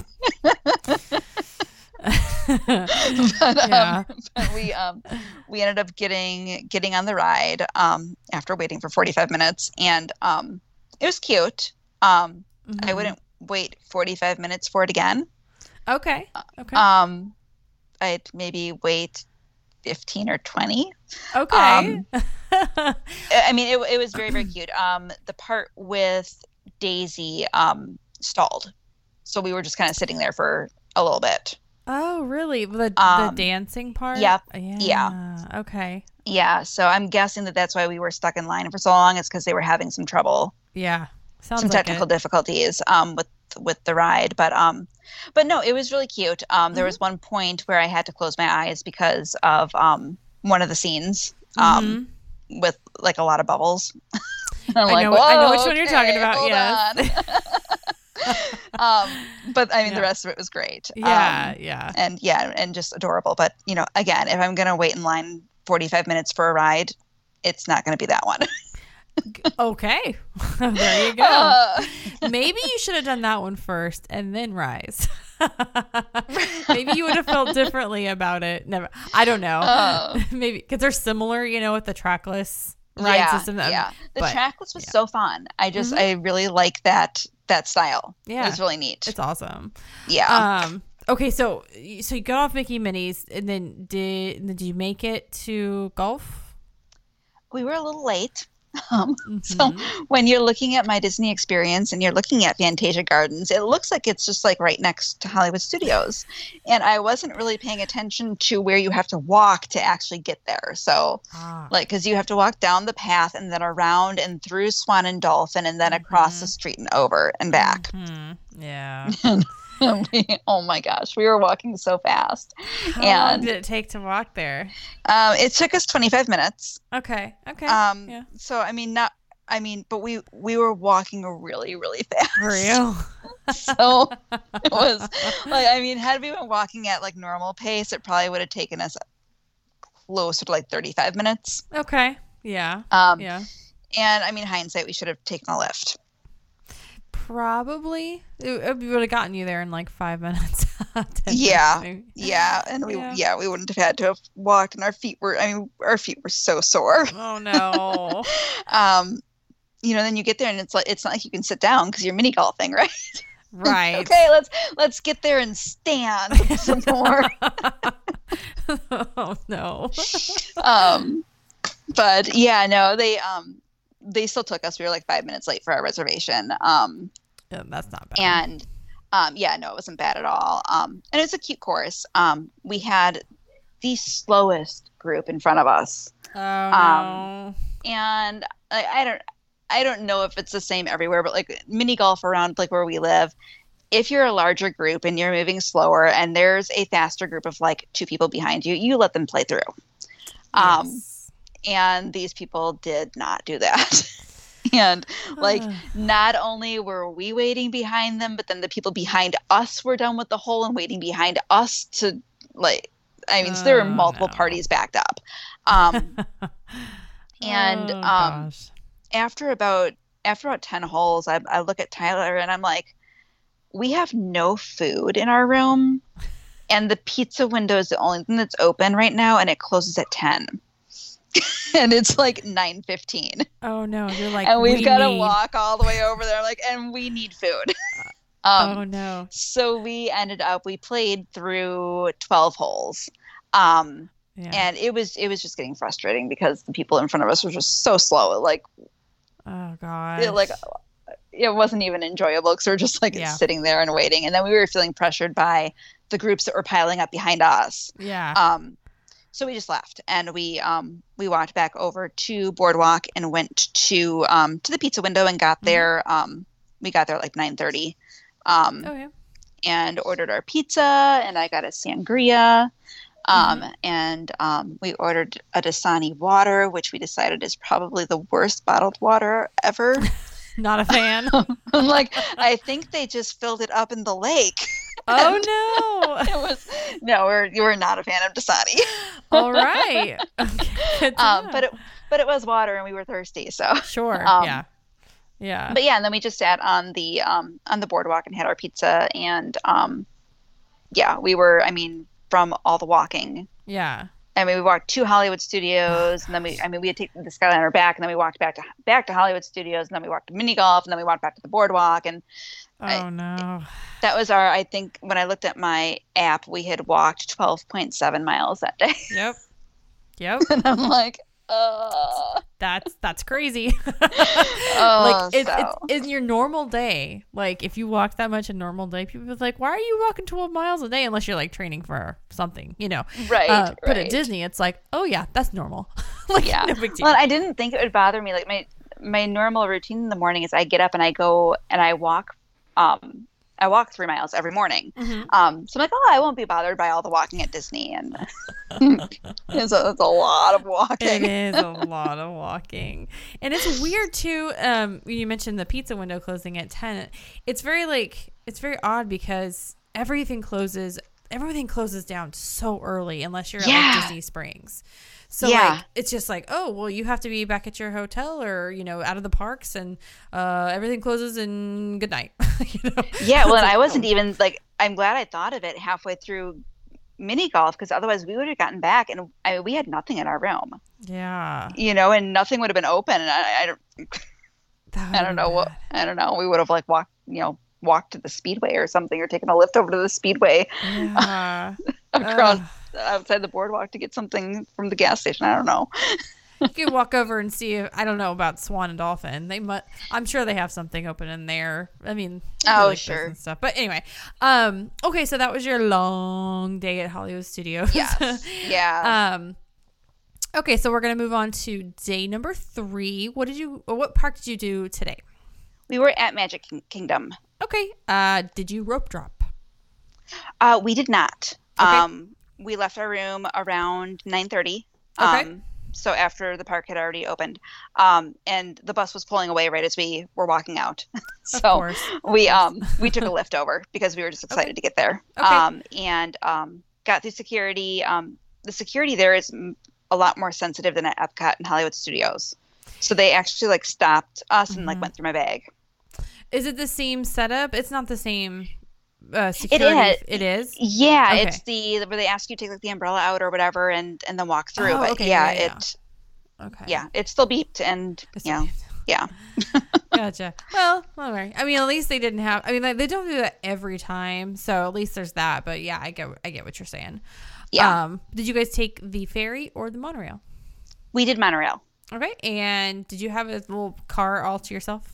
But we ended up getting on the ride after waiting for 45 minutes, and it was cute. I wouldn't wait 45 minutes for it again. Okay. I'd maybe wait 15 or 20. Okay. I mean, it was very, very cute. The part with Daisy stalled, so we were just kind of sitting there for a little bit. Oh, really? The dancing part? Yep. Yeah. Okay. Yeah. So I'm guessing that's why we were stuck in line for so long. It's because they were having some trouble. Yeah. Sounds some like technical difficulties with the ride, but no, it was really cute. There was one point where I had to close my eyes because of one of the scenes with like a lot of bubbles. I know which one you're talking about. Yes. But I mean, the rest of it was great. Yeah. And just adorable. But again, if I'm gonna wait in line 45 minutes for a ride, it's not gonna be that one. Okay. There you go. Maybe you should have done that one first and then Rise. Maybe you would have felt differently about it. Never. I don't know. Maybe because they're similar, with the trackless ride system. The trackless was so fun. I really like that style. Yeah. It was really neat. It's awesome. Yeah. Okay, so you got off Mickey Minnie's, and then did you make it to golf? We were a little late. So when you're looking at my Disney experience and you're looking at Fantasia Gardens, it looks like it's just like right next to Hollywood Studios. And I wasn't really paying attention to where you have to walk to actually get there. So because you have to walk down the path and then around and through Swan and Dolphin and then across the street and over and back. Yeah. Oh my gosh, we were walking so fast. How long did it take to walk there? It took us 25 minutes. Okay. Yeah. So but we were walking really, really fast. For real? So it was had we been walking at like normal pace, it probably would have taken us closer to like 35 minutes. Okay. Yeah. Yeah. And hindsight, we should have taken a lift. Probably it would have gotten you there in like 5 minutes. Yeah, and we wouldn't have had to have walked, and our feet were so sore. Oh no. Then you get there and it's not like you can sit down because you're mini golfing, right? Right. Okay, let's get there and stand some more. Oh no. But yeah, no, they still took us. We were like 5 minutes late for our reservation. Yeah, that's not bad. And yeah, no, it wasn't bad at all. And it was a cute course. We had the slowest group in front of us. Oh no. And I don't know if it's the same everywhere, but like mini golf around like where we live, if you're a larger group and you're moving slower and there's a faster group of like 2 people behind you, you let them play through. Yes. And these people did not do that. And like not only were we waiting behind them, but then the people behind us were done with the hole and waiting behind us to like, I mean, so there were multiple parties backed up. And after about 10 holes, I look at Tyler and I'm like, we have no food in our room, and the pizza window is the only thing that's open right now, and it closes at 10. And it's like 9:15. Oh no, you're like, and we've got to walk all the way over there, like, and we need food. Oh no. So we played through 12 holes. And it was just getting frustrating because the people in front of us were just so slow. Like, oh god, it wasn't even enjoyable because we were just like sitting there and waiting. And then we were feeling pressured by the groups that were piling up behind us. Yeah. So we just left and we walked back over to Boardwalk and went to the pizza window and got there. We got there at like 9:30. And ordered our pizza, and I got a sangria. And we ordered a Dasani water, which we decided is probably the worst bottled water ever. Not a fan. I'm like, I think they just filled it up in the lake. Oh no! We're not a fan of Dasani. All right. Okay, but it was water, and we were thirsty, so sure. Yeah. But yeah, and then we just sat on the boardwalk and had our pizza, and we were. I mean, from all the walking. Yeah. I mean, we walked to Hollywood Studios, and then we had taken the Skyliner back, and then we walked back to Hollywood Studios, and then we walked to mini golf, and then we walked back to the boardwalk, and no. That was I think when I looked at my app, we had walked 12.7 miles that day. Yep. And I'm like, that's crazy. Like it's in your normal day. Like if you walk that much a normal day, people are like, why are you walking 12 miles a day unless you're like training for something, you know? Right. But at Disney, it's like, oh yeah, that's normal. Like no big deal. Well, I didn't think it would bother me. Like my normal routine in the morning is I get up and I go and I walk. I walk 3 miles every morning. So I'm like, I won't be bothered by all the walking at Disney. And it's a lot of walking. It is a lot of walking. And it's weird too. You mentioned the pizza window closing at 10. It's very odd because everything closes down so early unless you're at like Disney Springs. So like it's just like, oh well, you have to be back at your hotel or out of the parks, and everything closes and good night. Yeah, well, and I wasn't even like, I'm glad I thought of it halfway through mini golf, because otherwise we would have gotten back and we had nothing in our room. Yeah, and nothing would have been open, and I don't know. We would have like walked to the Speedway or something, or taken a lift over to the Speedway. Yeah. Across outside the boardwalk to get something from the gas station. I don't know. You could walk over and see if, I don't know about Swan and Dolphin. I'm sure they have something open in there. I mean, sure. And stuff. But anyway, okay, so that was your long day at Hollywood Studios. Yes. Yeah. Okay, so we're gonna move on to day number 3. What park did you do today? We were at Magic Kingdom. Okay. Did you rope drop? We did not. Okay. We left our room around 9:30. Okay. So after the park had already opened. And the bus was pulling away right as we were walking out. So we took a lift over because we were just excited to get there. Okay. And got through security. The security there is a lot more sensitive than at Epcot and Hollywood Studios. So they actually like stopped us and like went through my bag. Is it the same setup? It's not the same security. It is. Yeah, okay. It's where they ask you to take like the umbrella out or whatever, and then walk through. Oh, but okay, it's still beeped, and Yeah. Gotcha. Well, all right. I mean, at least they didn't have. I mean, they don't do that every time, so at least there's that. But yeah, I get what you're saying. Yeah. Did you guys take the ferry or the monorail? We did monorail. Okay. And did you have a little car all to yourself?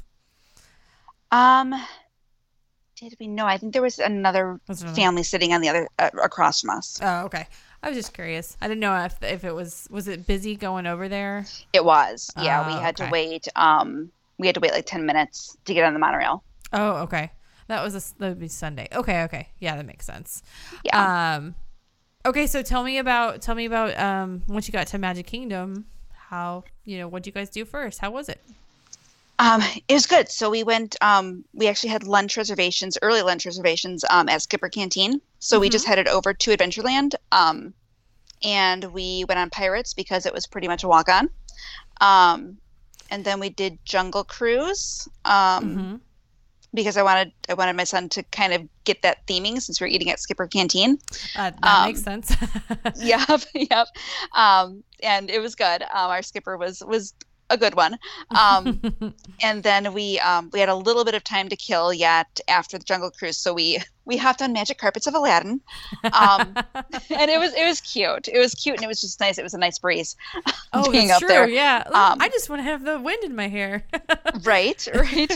Did we? No, I think there was another family sitting on the other across from us. Oh, okay. I was just curious. I didn't know if it was it busy going over there? It was. Yeah, we had to wait. We had to wait like 10 minutes to get on the monorail. Oh, okay. That would be Sunday. Okay. Yeah, that makes sense. Yeah. Okay, so tell me about once you got to Magic Kingdom, how, what'd you guys do first? How was it? It was good. So we went, we actually had early lunch reservations, at Skipper Canteen. So we just headed over to Adventureland. And we went on Pirates because it was pretty much a walk on. And then we did Jungle Cruise, because I wanted my son to kind of get that theming since we were eating at Skipper Canteen. That makes sense. Yep. And it was good. Our skipper was a good one. And then we had a little bit of time to kill yet after the Jungle Cruise, so we hopped on Magic Carpets of Aladdin, and it was cute. It was cute, and it was just nice. It was a nice breeze. Oh, being that's up true. there. Yeah, I just want to have the wind in my hair. Right.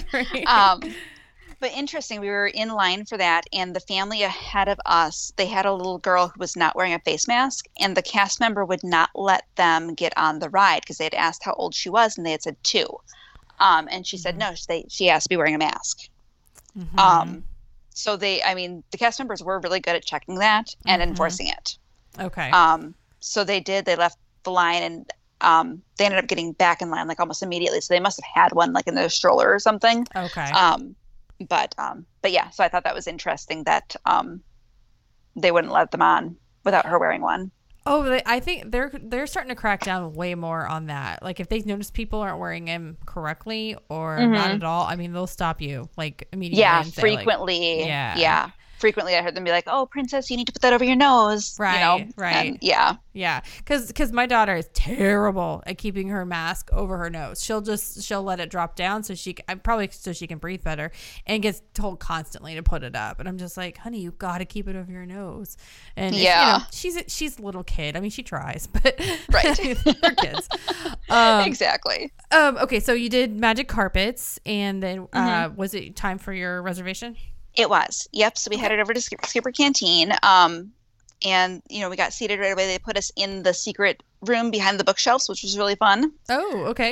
But interesting, we were in line for that, and the family ahead of us, they had a little girl who was not wearing a face mask, and the cast member would not let them get on the ride because they had asked how old she was, and they had said 2. And she said no, she has to be wearing a mask. So the cast members were really good at checking that and enforcing it. Okay. So they left the line, and they ended up getting back in line like almost immediately. So they must have had one like in their stroller or something. Okay. But yeah, so I thought that was interesting that they wouldn't let them on without her wearing one. Oh, I think they're starting to crack down way more on that. Like if they notice people aren't wearing them correctly or not at all, I mean, they'll stop you like immediately. Yeah, and say, frequently. Yeah. Frequently I heard them be like, "Oh, princess, you need to put that over your nose." Right. And yeah. Because my daughter is terrible at keeping her mask over her nose. She'll let it drop down so she can breathe better, and gets told constantly to put it up. And I'm just like, honey, you got to keep it over your nose. And she's a little kid. I mean, she tries, but right, they're kids. Exactly. Okay, so you did Magic Carpets, and then was it time for your reservation? It was. Yep. So we headed over to Skipper Canteen. And, we got seated right away. They put us in the secret room behind the bookshelves, which was really fun. Oh, okay.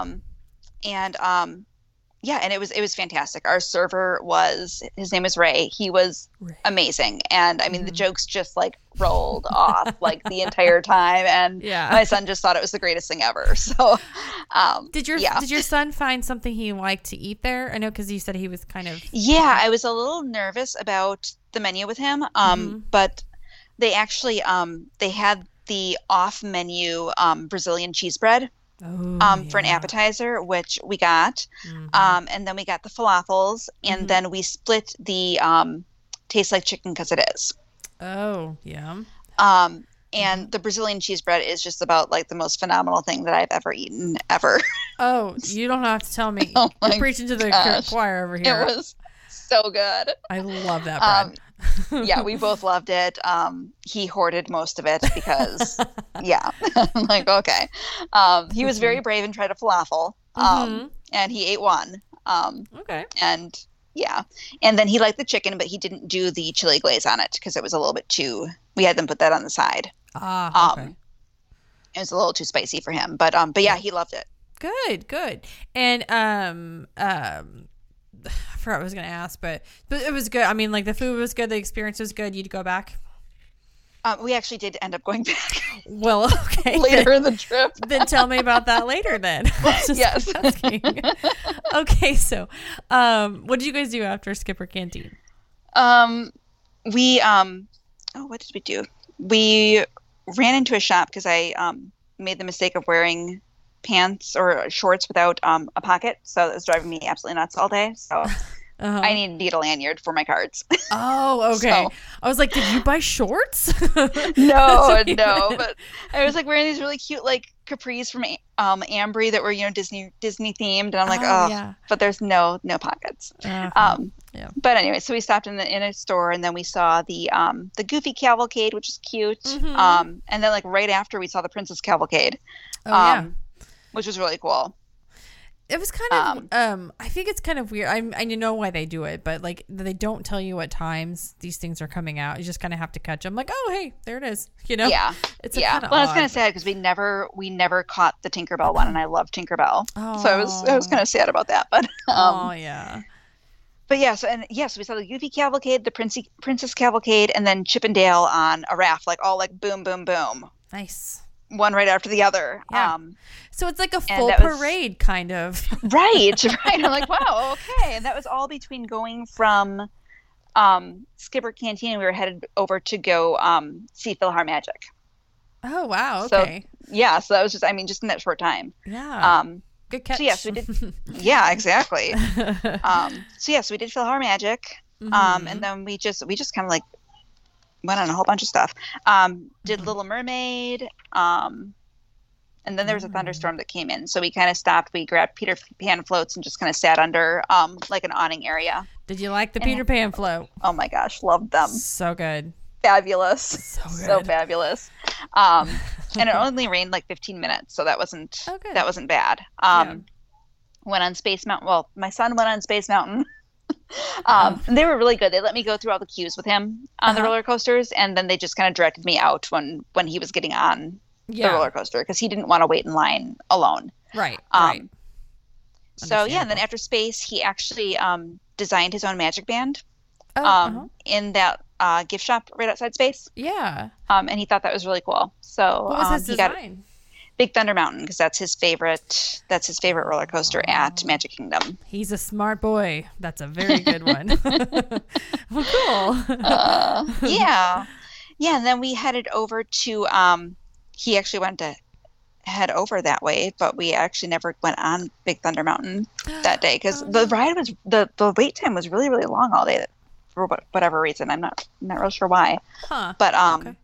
And it was fantastic. Our server his name is Ray. He was amazing. And I mean, the jokes just like rolled off like the entire time. And my son just thought it was the greatest thing ever. So, did your son find something he liked to eat there? I know, because you said he was kind of. Yeah, I was a little nervous about the menu with him. But they actually, they had the off menu, Brazilian cheese bread. For an appetizer, which we got. And then we got the falafels, and then we split the taste like chicken because it is. Oh, yeah. And the Brazilian cheese bread is just about like the most phenomenal thing that I've ever eaten ever. Oh, you don't have to tell me. You're preaching to the choir over here. It was so good. I love that bread. Yeah, we both loved it. He hoarded most of it because, I'm like, okay. He was very brave and tried a falafel, and he ate one. Okay. And and then he liked the chicken, but he didn't do the chili glaze on it because it was a little bit we had them put that on the side. Okay. It was a little too spicy for him, but yeah, he loved it. Good. And I forgot what I was going to ask, but it was good. I mean, like the food was good. The experience was good. You'd go back? We actually did end up going back. Well, okay. Later in the trip. Then tell me about that later then. Yes. Okay, so what did you guys do after Skipper Canteen? We what did we do? We ran into a shop because I made the mistake of wearing pants or shorts without a pocket, so it was driving me absolutely nuts all day. So I needed to get a lanyard for my cards. Oh, okay. So, I was like, did you buy shorts? No, but I was like wearing these really cute like capris from Ambry that were, Disney themed, and I'm like, yeah. But there's no pockets. Yeah. But anyway, so we stopped in a store, and then we saw the Goofy Cavalcade, which is cute. Mm-hmm. And then like right after we saw the Princess Cavalcade, which was really cool. It was kind of, I think it's kind of weird. I know why they do it, but like they don't tell you what times these things are coming out. You just kind of have to catch them. Like, oh, hey, there it is. Yeah. It's well, it's kind of sad because we never caught the Tinkerbell one, and I love Tinkerbell, so I was kind of sad about that. But yeah. But so we saw the Goofy Cavalcade, the Princess Cavalcade, and then Chip and Dale on a raft, like all like boom, boom, boom. Nice. One right after the other. Yeah. So it's like a full parade, kind of. Right. I'm like, wow, okay. And that was all between going from Skipper Canteen, and we were headed over to go see PhilharMagic. Oh, wow. Okay. So, so that was just in that short time. Yeah. Good catch. So, yes, we did. Yeah, exactly. So we did PhilharMagic. Mm-hmm. And then we just kind of like went on a whole bunch of stuff. Did Little Mermaid. And then there was a thunderstorm that came in. So we kind of stopped. We grabbed Peter Pan floats and just kind of sat under like an awning area. Did you like the Peter Pan float? Oh my gosh, loved them. So good. Fabulous. So fabulous. And it only rained like 15 minutes, so that wasn't bad. Went on Space Mountain. Well, my son went on Space Mountain. They were really good. They let me go through all the queues with him on the roller coasters, and then they just kind of directed me out when he was getting on the roller coaster because he didn't want to wait in line alone. Right. So and then after Space, he actually designed his own magic band in that gift shop right outside Space. Yeah. And he thought that was really cool. So what was his design? Big Thunder Mountain, because that's his favorite roller coaster at Magic Kingdom. He's a smart boy. That's a very good one. Well, cool. And then we headed over to he actually went to head over that way, but we actually never went on Big Thunder Mountain that day because the ride was the wait time was really, really long all day for whatever reason. I'm not real sure why. But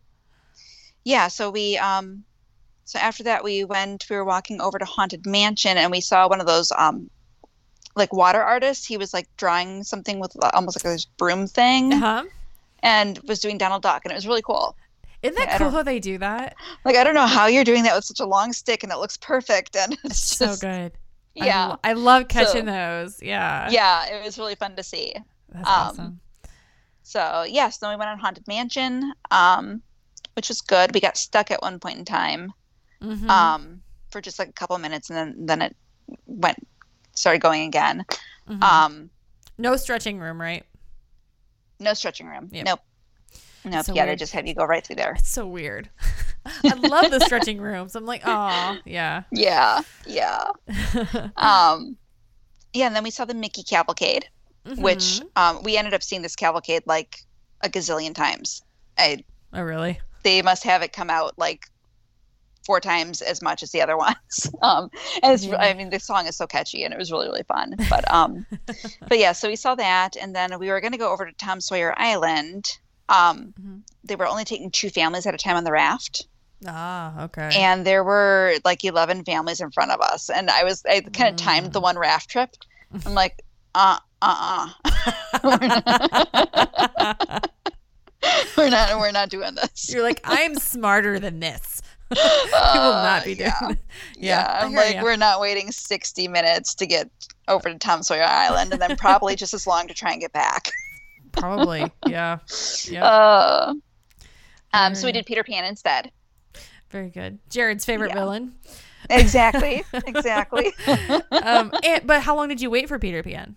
so we so after that we were walking over to Haunted Mansion, and we saw one of those like water artists. He was like drawing something with almost like this broom thing, and was doing Donald Duck, and it was really cool. Isn't that cool how they do that? Like, I don't know how you're doing that with such a long stick, and it looks perfect, and it's just so good. Yeah, I love catching those. Yeah, it was really fun to see. That's awesome. So then we went on Haunted Mansion, which was good. We got stuck at one point in time, for just like a couple of minutes, and then it started going again. No stretching room, right? No stretching room. Yep. Nope. Nope. So they just have you go right through there. It's so weird. I love the stretching rooms. I'm like, oh, yeah. Yeah. And then we saw the Mickey Cavalcade, which we ended up seeing this cavalcade like a gazillion times. Oh, really? They must have it come out like 4 times as much as the other ones. And it's, the song is so catchy, and it was really, really fun. But so we saw that, and then we were going to go over to Tom Sawyer Island. They were only taking 2 families at a time on the raft. Ah, okay. And there were like 11 families in front of us, and I kind of timed the one raft trip. I'm like, we're not doing this. You're like, I'm smarter than this. We will not be doing it. Yeah. I'm like, we're not waiting 60 minutes to get over to Tom Sawyer Island, and then probably just as long to try and get back. Probably. Yeah. So we did Peter Pan instead. Very good. Jared's favorite villain. Exactly. But how long did you wait for Peter Pan?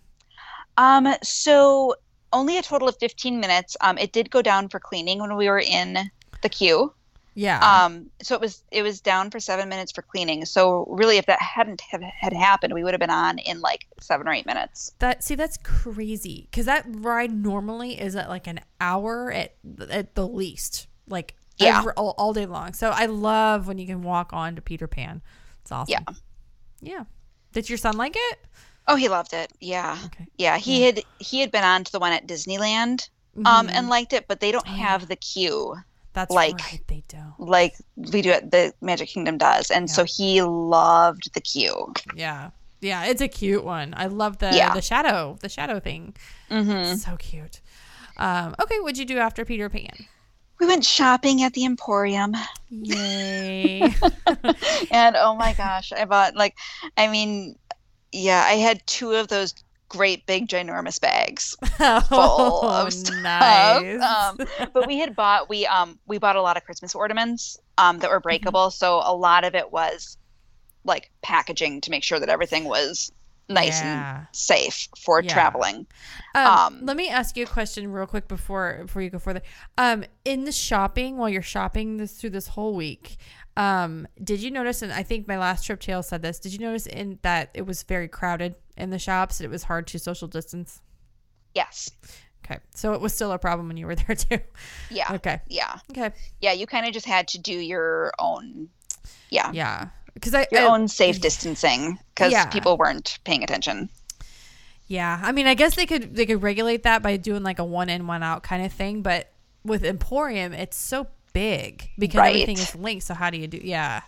So only a total of 15 minutes. It did go down for cleaning when we were in the queue. Yeah. So it was down for 7 minutes for cleaning. So really, if that hadn't had happened, we would have been on in like 7 or 8 minutes. That's crazy, because that ride normally is at like an hour at the least, like all day long. So I love when you can walk on to Peter Pan. It's awesome. Yeah. Did your son like it? Oh, he loved it. Yeah. Okay. Yeah. He had been on to the one at Disneyland, and liked it, but they don't have the queue That's right. They don't. Like we do at the Magic Kingdom does. And so he loved the queue. Yeah. Yeah, it's a cute one. I love the shadow thing. Mm-hmm. So cute. Okay, what'd you do after Peter Pan? We went shopping at the Emporium. Yay. And oh my gosh, I bought I had 2 of those great big ginormous bags full of stuff. Nice. But we bought a lot of Christmas ornaments that were breakable. Mm-hmm. So a lot of it was like packaging to make sure that everything was nice and safe for traveling. Let me ask you a question real quick before you go further. In the shopping, while you're shopping through this whole week, did you notice, and I think my last Trip Tale said this, did you notice that it was very crowded in the shops and it was hard to social distance? Yes. Okay. So it was still a problem when you were there too? Yeah. Okay. Yeah. Okay. Yeah, you kind of just had to do your own Yeah. Your own safe distancing because people weren't paying attention. Yeah, I mean, I guess they could regulate that by doing like a 1 in 1 out kind of thing, but with Emporium, it's so big because everything is linked. So how do you do? Yeah.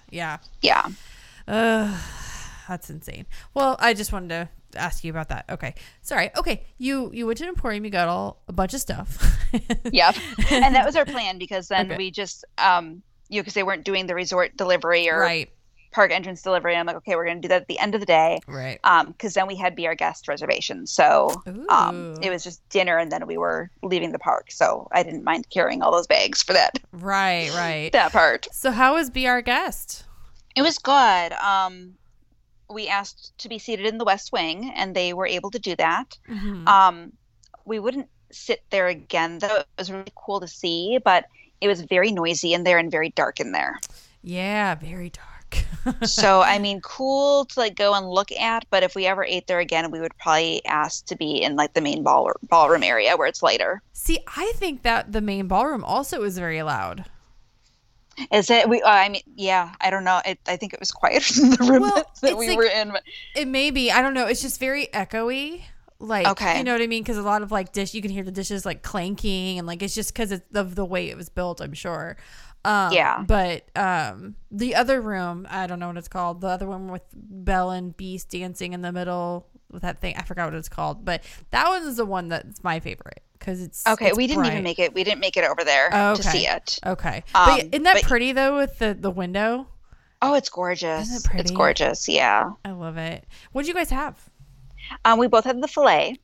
That's insane. Well, I just wanted to ask you about that. Okay, sorry. Okay, you went to Emporium, you got a bunch of stuff. Yep, and that was our plan because then we just because they weren't doing the resort delivery or park entrance delivery. I'm like, okay, we're going to do that at the end of the day. Right. Because then we had Be Our Guest reservations. So it was just dinner and then we were leaving the park. So I didn't mind carrying all those bags for that. Right. That part. So how was Be Our Guest? It was good. We asked to be seated in the West Wing and they were able to do that. Mm-hmm. We wouldn't sit there again, though. It was really cool to see, but it was very noisy in there and very dark in there. Yeah, very dark. So, I mean, cool to like go and look at, but if we ever ate there again, we would probably ask to be in like the main ballroom area where it's lighter. See, I think that the main ballroom also is very loud. Is it? I don't know. I think it was quieter than the room that we were in. But... It may be. I don't know. It's just very echoey. Like, you know what I mean? Because a lot of like you can hear the dishes like clanking and like it's just because it's of the way it was built, I'm sure. But the other room, I don't know what it's called. The other one with Belle and Beast dancing in the middle with that thing. I forgot what it's called. But that one is the one that's my favorite because it's we didn't even make it. We didn't make it over there to see it. Okay. But isn't that pretty though with the window? Oh, it's gorgeous. Isn't it pretty? It's gorgeous. Yeah. I love it. What did you guys have? We both had the filet.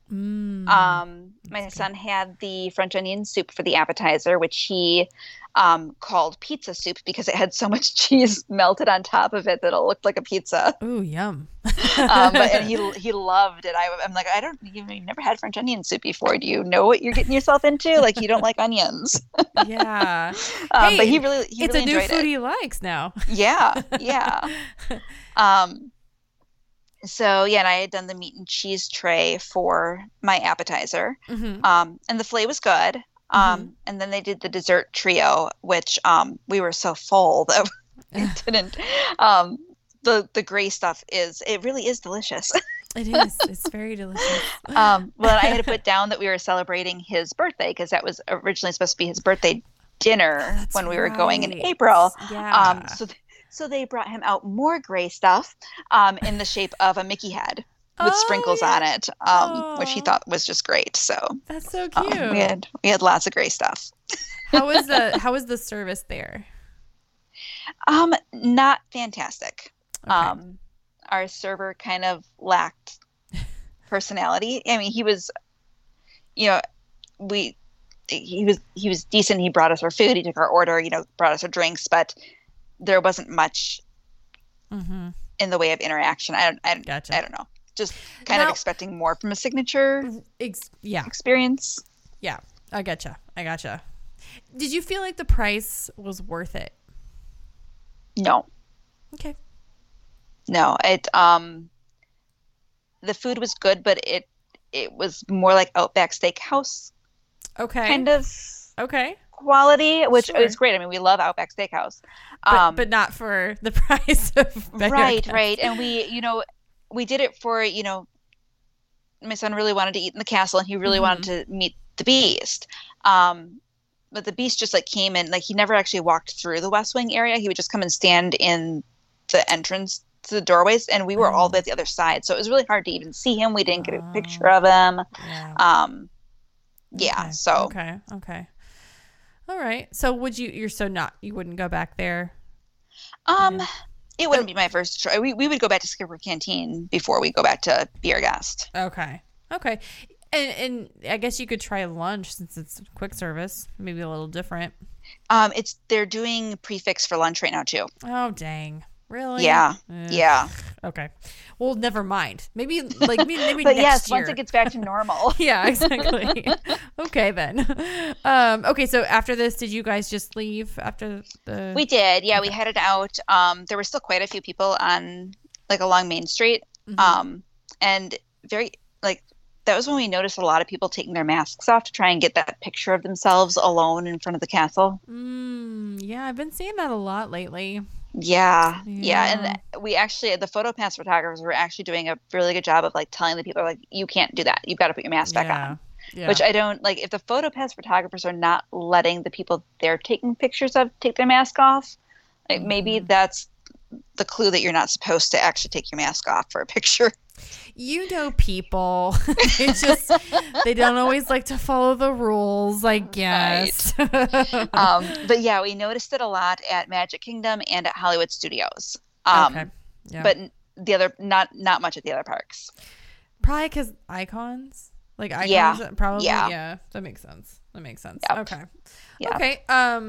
My son had the French onion soup for the appetizer, which he called pizza soup because it had so much cheese melted on top of it that it looked like a pizza. Ooh, yum. And he loved it. I'm like, you've never had French onion soup before. Do you know what you're getting yourself into? Like, you don't like onions. Yeah. But he really enjoyed it. It's a new food he likes now. Yeah. So, and I had done the meat and cheese tray for my appetizer. Mm-hmm. And the filet was good. And then they did the dessert trio, which we were so full that it didn't. The gray stuff it really is delicious. It is. It's very delicious. Well, I had to put down that we were celebrating his birthday because that was originally supposed to be his birthday dinner when we were going in April. Yeah. So they brought him out more gray stuff in the shape of a Mickey head with sprinkles on it, which he thought was just great. So that's so cute. We had lots of gray stuff. How was the service there? Not fantastic. Okay. Our server kind of lacked personality. I mean, he was, he was decent. He brought us our food. He took our order. Brought us our drinks, but there wasn't much in the way of interaction. Gotcha. I don't know. Just kind of expecting more from a signature experience. Yeah, I gotcha. Did you feel like the price was worth it? No. Okay. No, the food was good, but it was more like Outback Steakhouse. Okay. Kind of. Okay. Quality, which is great. I mean, we love Outback Steakhouse, but not for the price of right. And we did it for my son really wanted to eat in the castle, and he really wanted to meet the Beast. but the Beast just like came in, like he never actually walked through the West Wing area. He would just come and stand in the entrance to the doorways, and we were all the way at the other side, so it was really hard to even see him. We didn't get a picture of him. Okay. So okay, all right. So you wouldn't go back there? It wouldn't be my first choice. We would go back to Skipper Canteen before we go back to Biergast. Okay. And I guess you could try lunch since it's quick service, maybe a little different. They're doing prefix for lunch right now too. Oh dang. Really? Yeah. Yeah. Okay. Well, never mind. Maybe maybe but next yes, year. once it gets back to normal. Yeah, exactly. Okay then. Okay, so after this, did you guys just leave after the? We did. Yeah, we headed out. There were still quite a few people on like along Main Street. And very like that was when we noticed a lot of people taking their masks off to try and get that picture of themselves alone in front of the castle. Yeah, I've been seeing that a lot lately. Yeah. And we actually, the PhotoPass photographers were actually doing a really good job of like telling the people like, you can't do that. You've got to put your mask back on. Yeah. Which I don't like. If the PhotoPass photographers are not letting the people they're taking pictures of take their mask off, like, maybe that's the clue that you're not supposed to actually take your mask off for a picture. People, they don't always like to follow the rules, I guess. Right. But yeah, we noticed it a lot at Magic Kingdom and at Hollywood Studios. Okay. Yeah. But the other, not much at the other parks. Probably because icons, probably. Yeah. That makes sense. Yep. Okay. Yeah. Okay.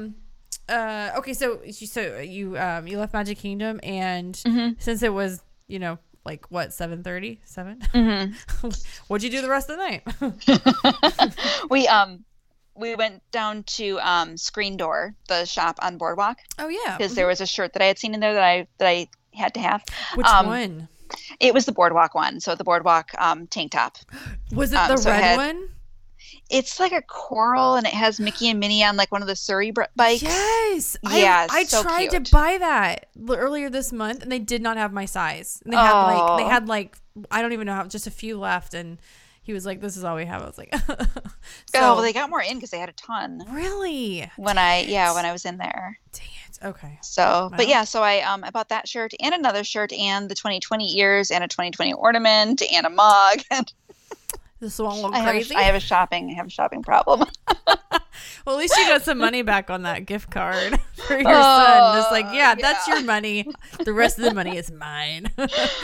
Okay. So you left Magic Kingdom, and since it was, like what, 7:30? 7? What'd you do the rest of the night? We went down to Screen Door, the shop on Boardwalk. Oh yeah, because there was a shirt that I had seen in there that I had to have. Which one? It was the Boardwalk one. So the Boardwalk tank top. Was it the red one? It's like a coral, and it has Mickey and Minnie on like one of the Surrey bikes. Yes. Yeah, I so tried cute. to buy that earlier this month, and they did not have my size. And they had I don't even know how, just a few left, and he was like, "This is all we have." I was like, well, they got more in because they had a ton. Really? When I was in there. Dang it. Okay. So, wow. But yeah, so I bought that shirt and another shirt and the 2020 ears and a 2020 ornament and a mug and. This one look crazy. I have a shopping problem. Well, at least you got some money back on that gift card for your son. Just like, yeah, that's your money. The rest of the money is mine.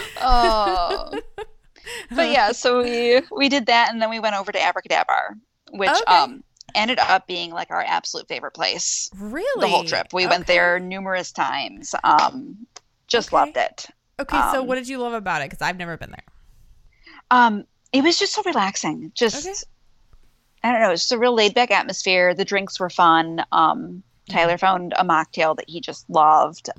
But yeah, so we did that, and then we went over to Abracadabra, which ended up being like our absolute favorite place. Really? The whole trip. We went there numerous times. Just loved it. Okay, so what did you love about it? Because I've never been there. It was just so relaxing. I don't know. It's just a real laid back atmosphere. The drinks were fun. Tyler found a mocktail that he just loved.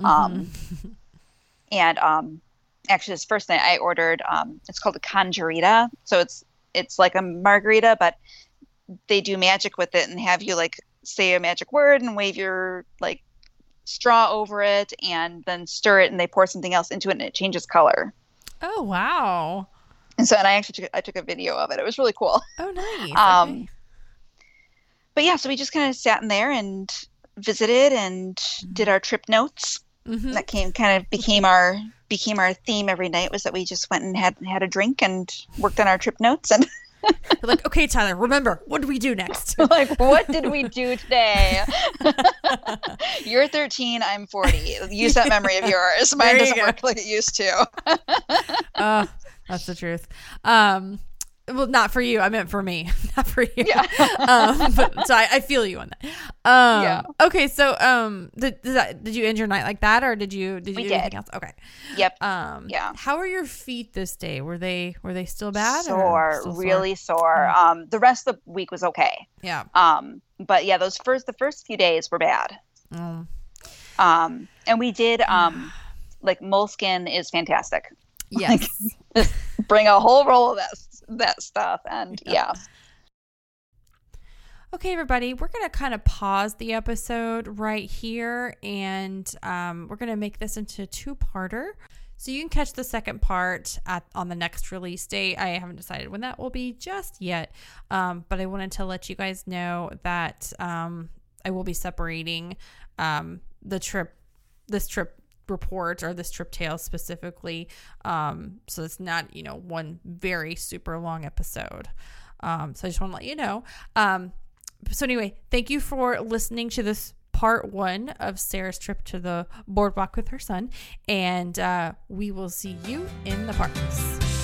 And actually, this first night I ordered, it's called a conjurita. So it's like a margarita, but they do magic with it and have you like say a magic word and wave your like straw over it and then stir it, and they pour something else into it and it changes color. Oh, wow. And so, and I actually took a video of it. It was really cool. Oh, nice. Okay. But yeah, so we just kind of sat in there and visited and did our trip notes. That became our theme every night, was that we just went and had a drink and worked on our trip notes. And you're like, okay, Tyler, remember, what do we do next? Like, what did we do today? You're 13, I'm 40. Use that memory of yours. Mine doesn't work like it used to. That's the truth. Well, not for you. I meant for me, not for you. Yeah. But so I feel you on that. Yeah. Okay. So, did you end your night like that, or did you do anything else? Okay. Yep. Yeah. How are your feet this day? Were they still bad? Sore, really sore. The rest of the week was okay. Yeah. But yeah, the first few days were bad. And we did like Moleskine is fantastic. Yes. Like, bring a whole roll of that stuff, and yeah. Okay, everybody, we're going to kind of pause the episode right here, and we're going to make this into a two-parter. So you can catch the second part on the next release date. I haven't decided when that will be just yet, but I wanted to let you guys know that I will be separating this trip report or this trip tale specifically. So it's not, one very super long episode. So I just want to let you know. So anyway, thank you for listening to this part 1 of Sarah's trip to the boardwalk with her son. And we will see you in the parks.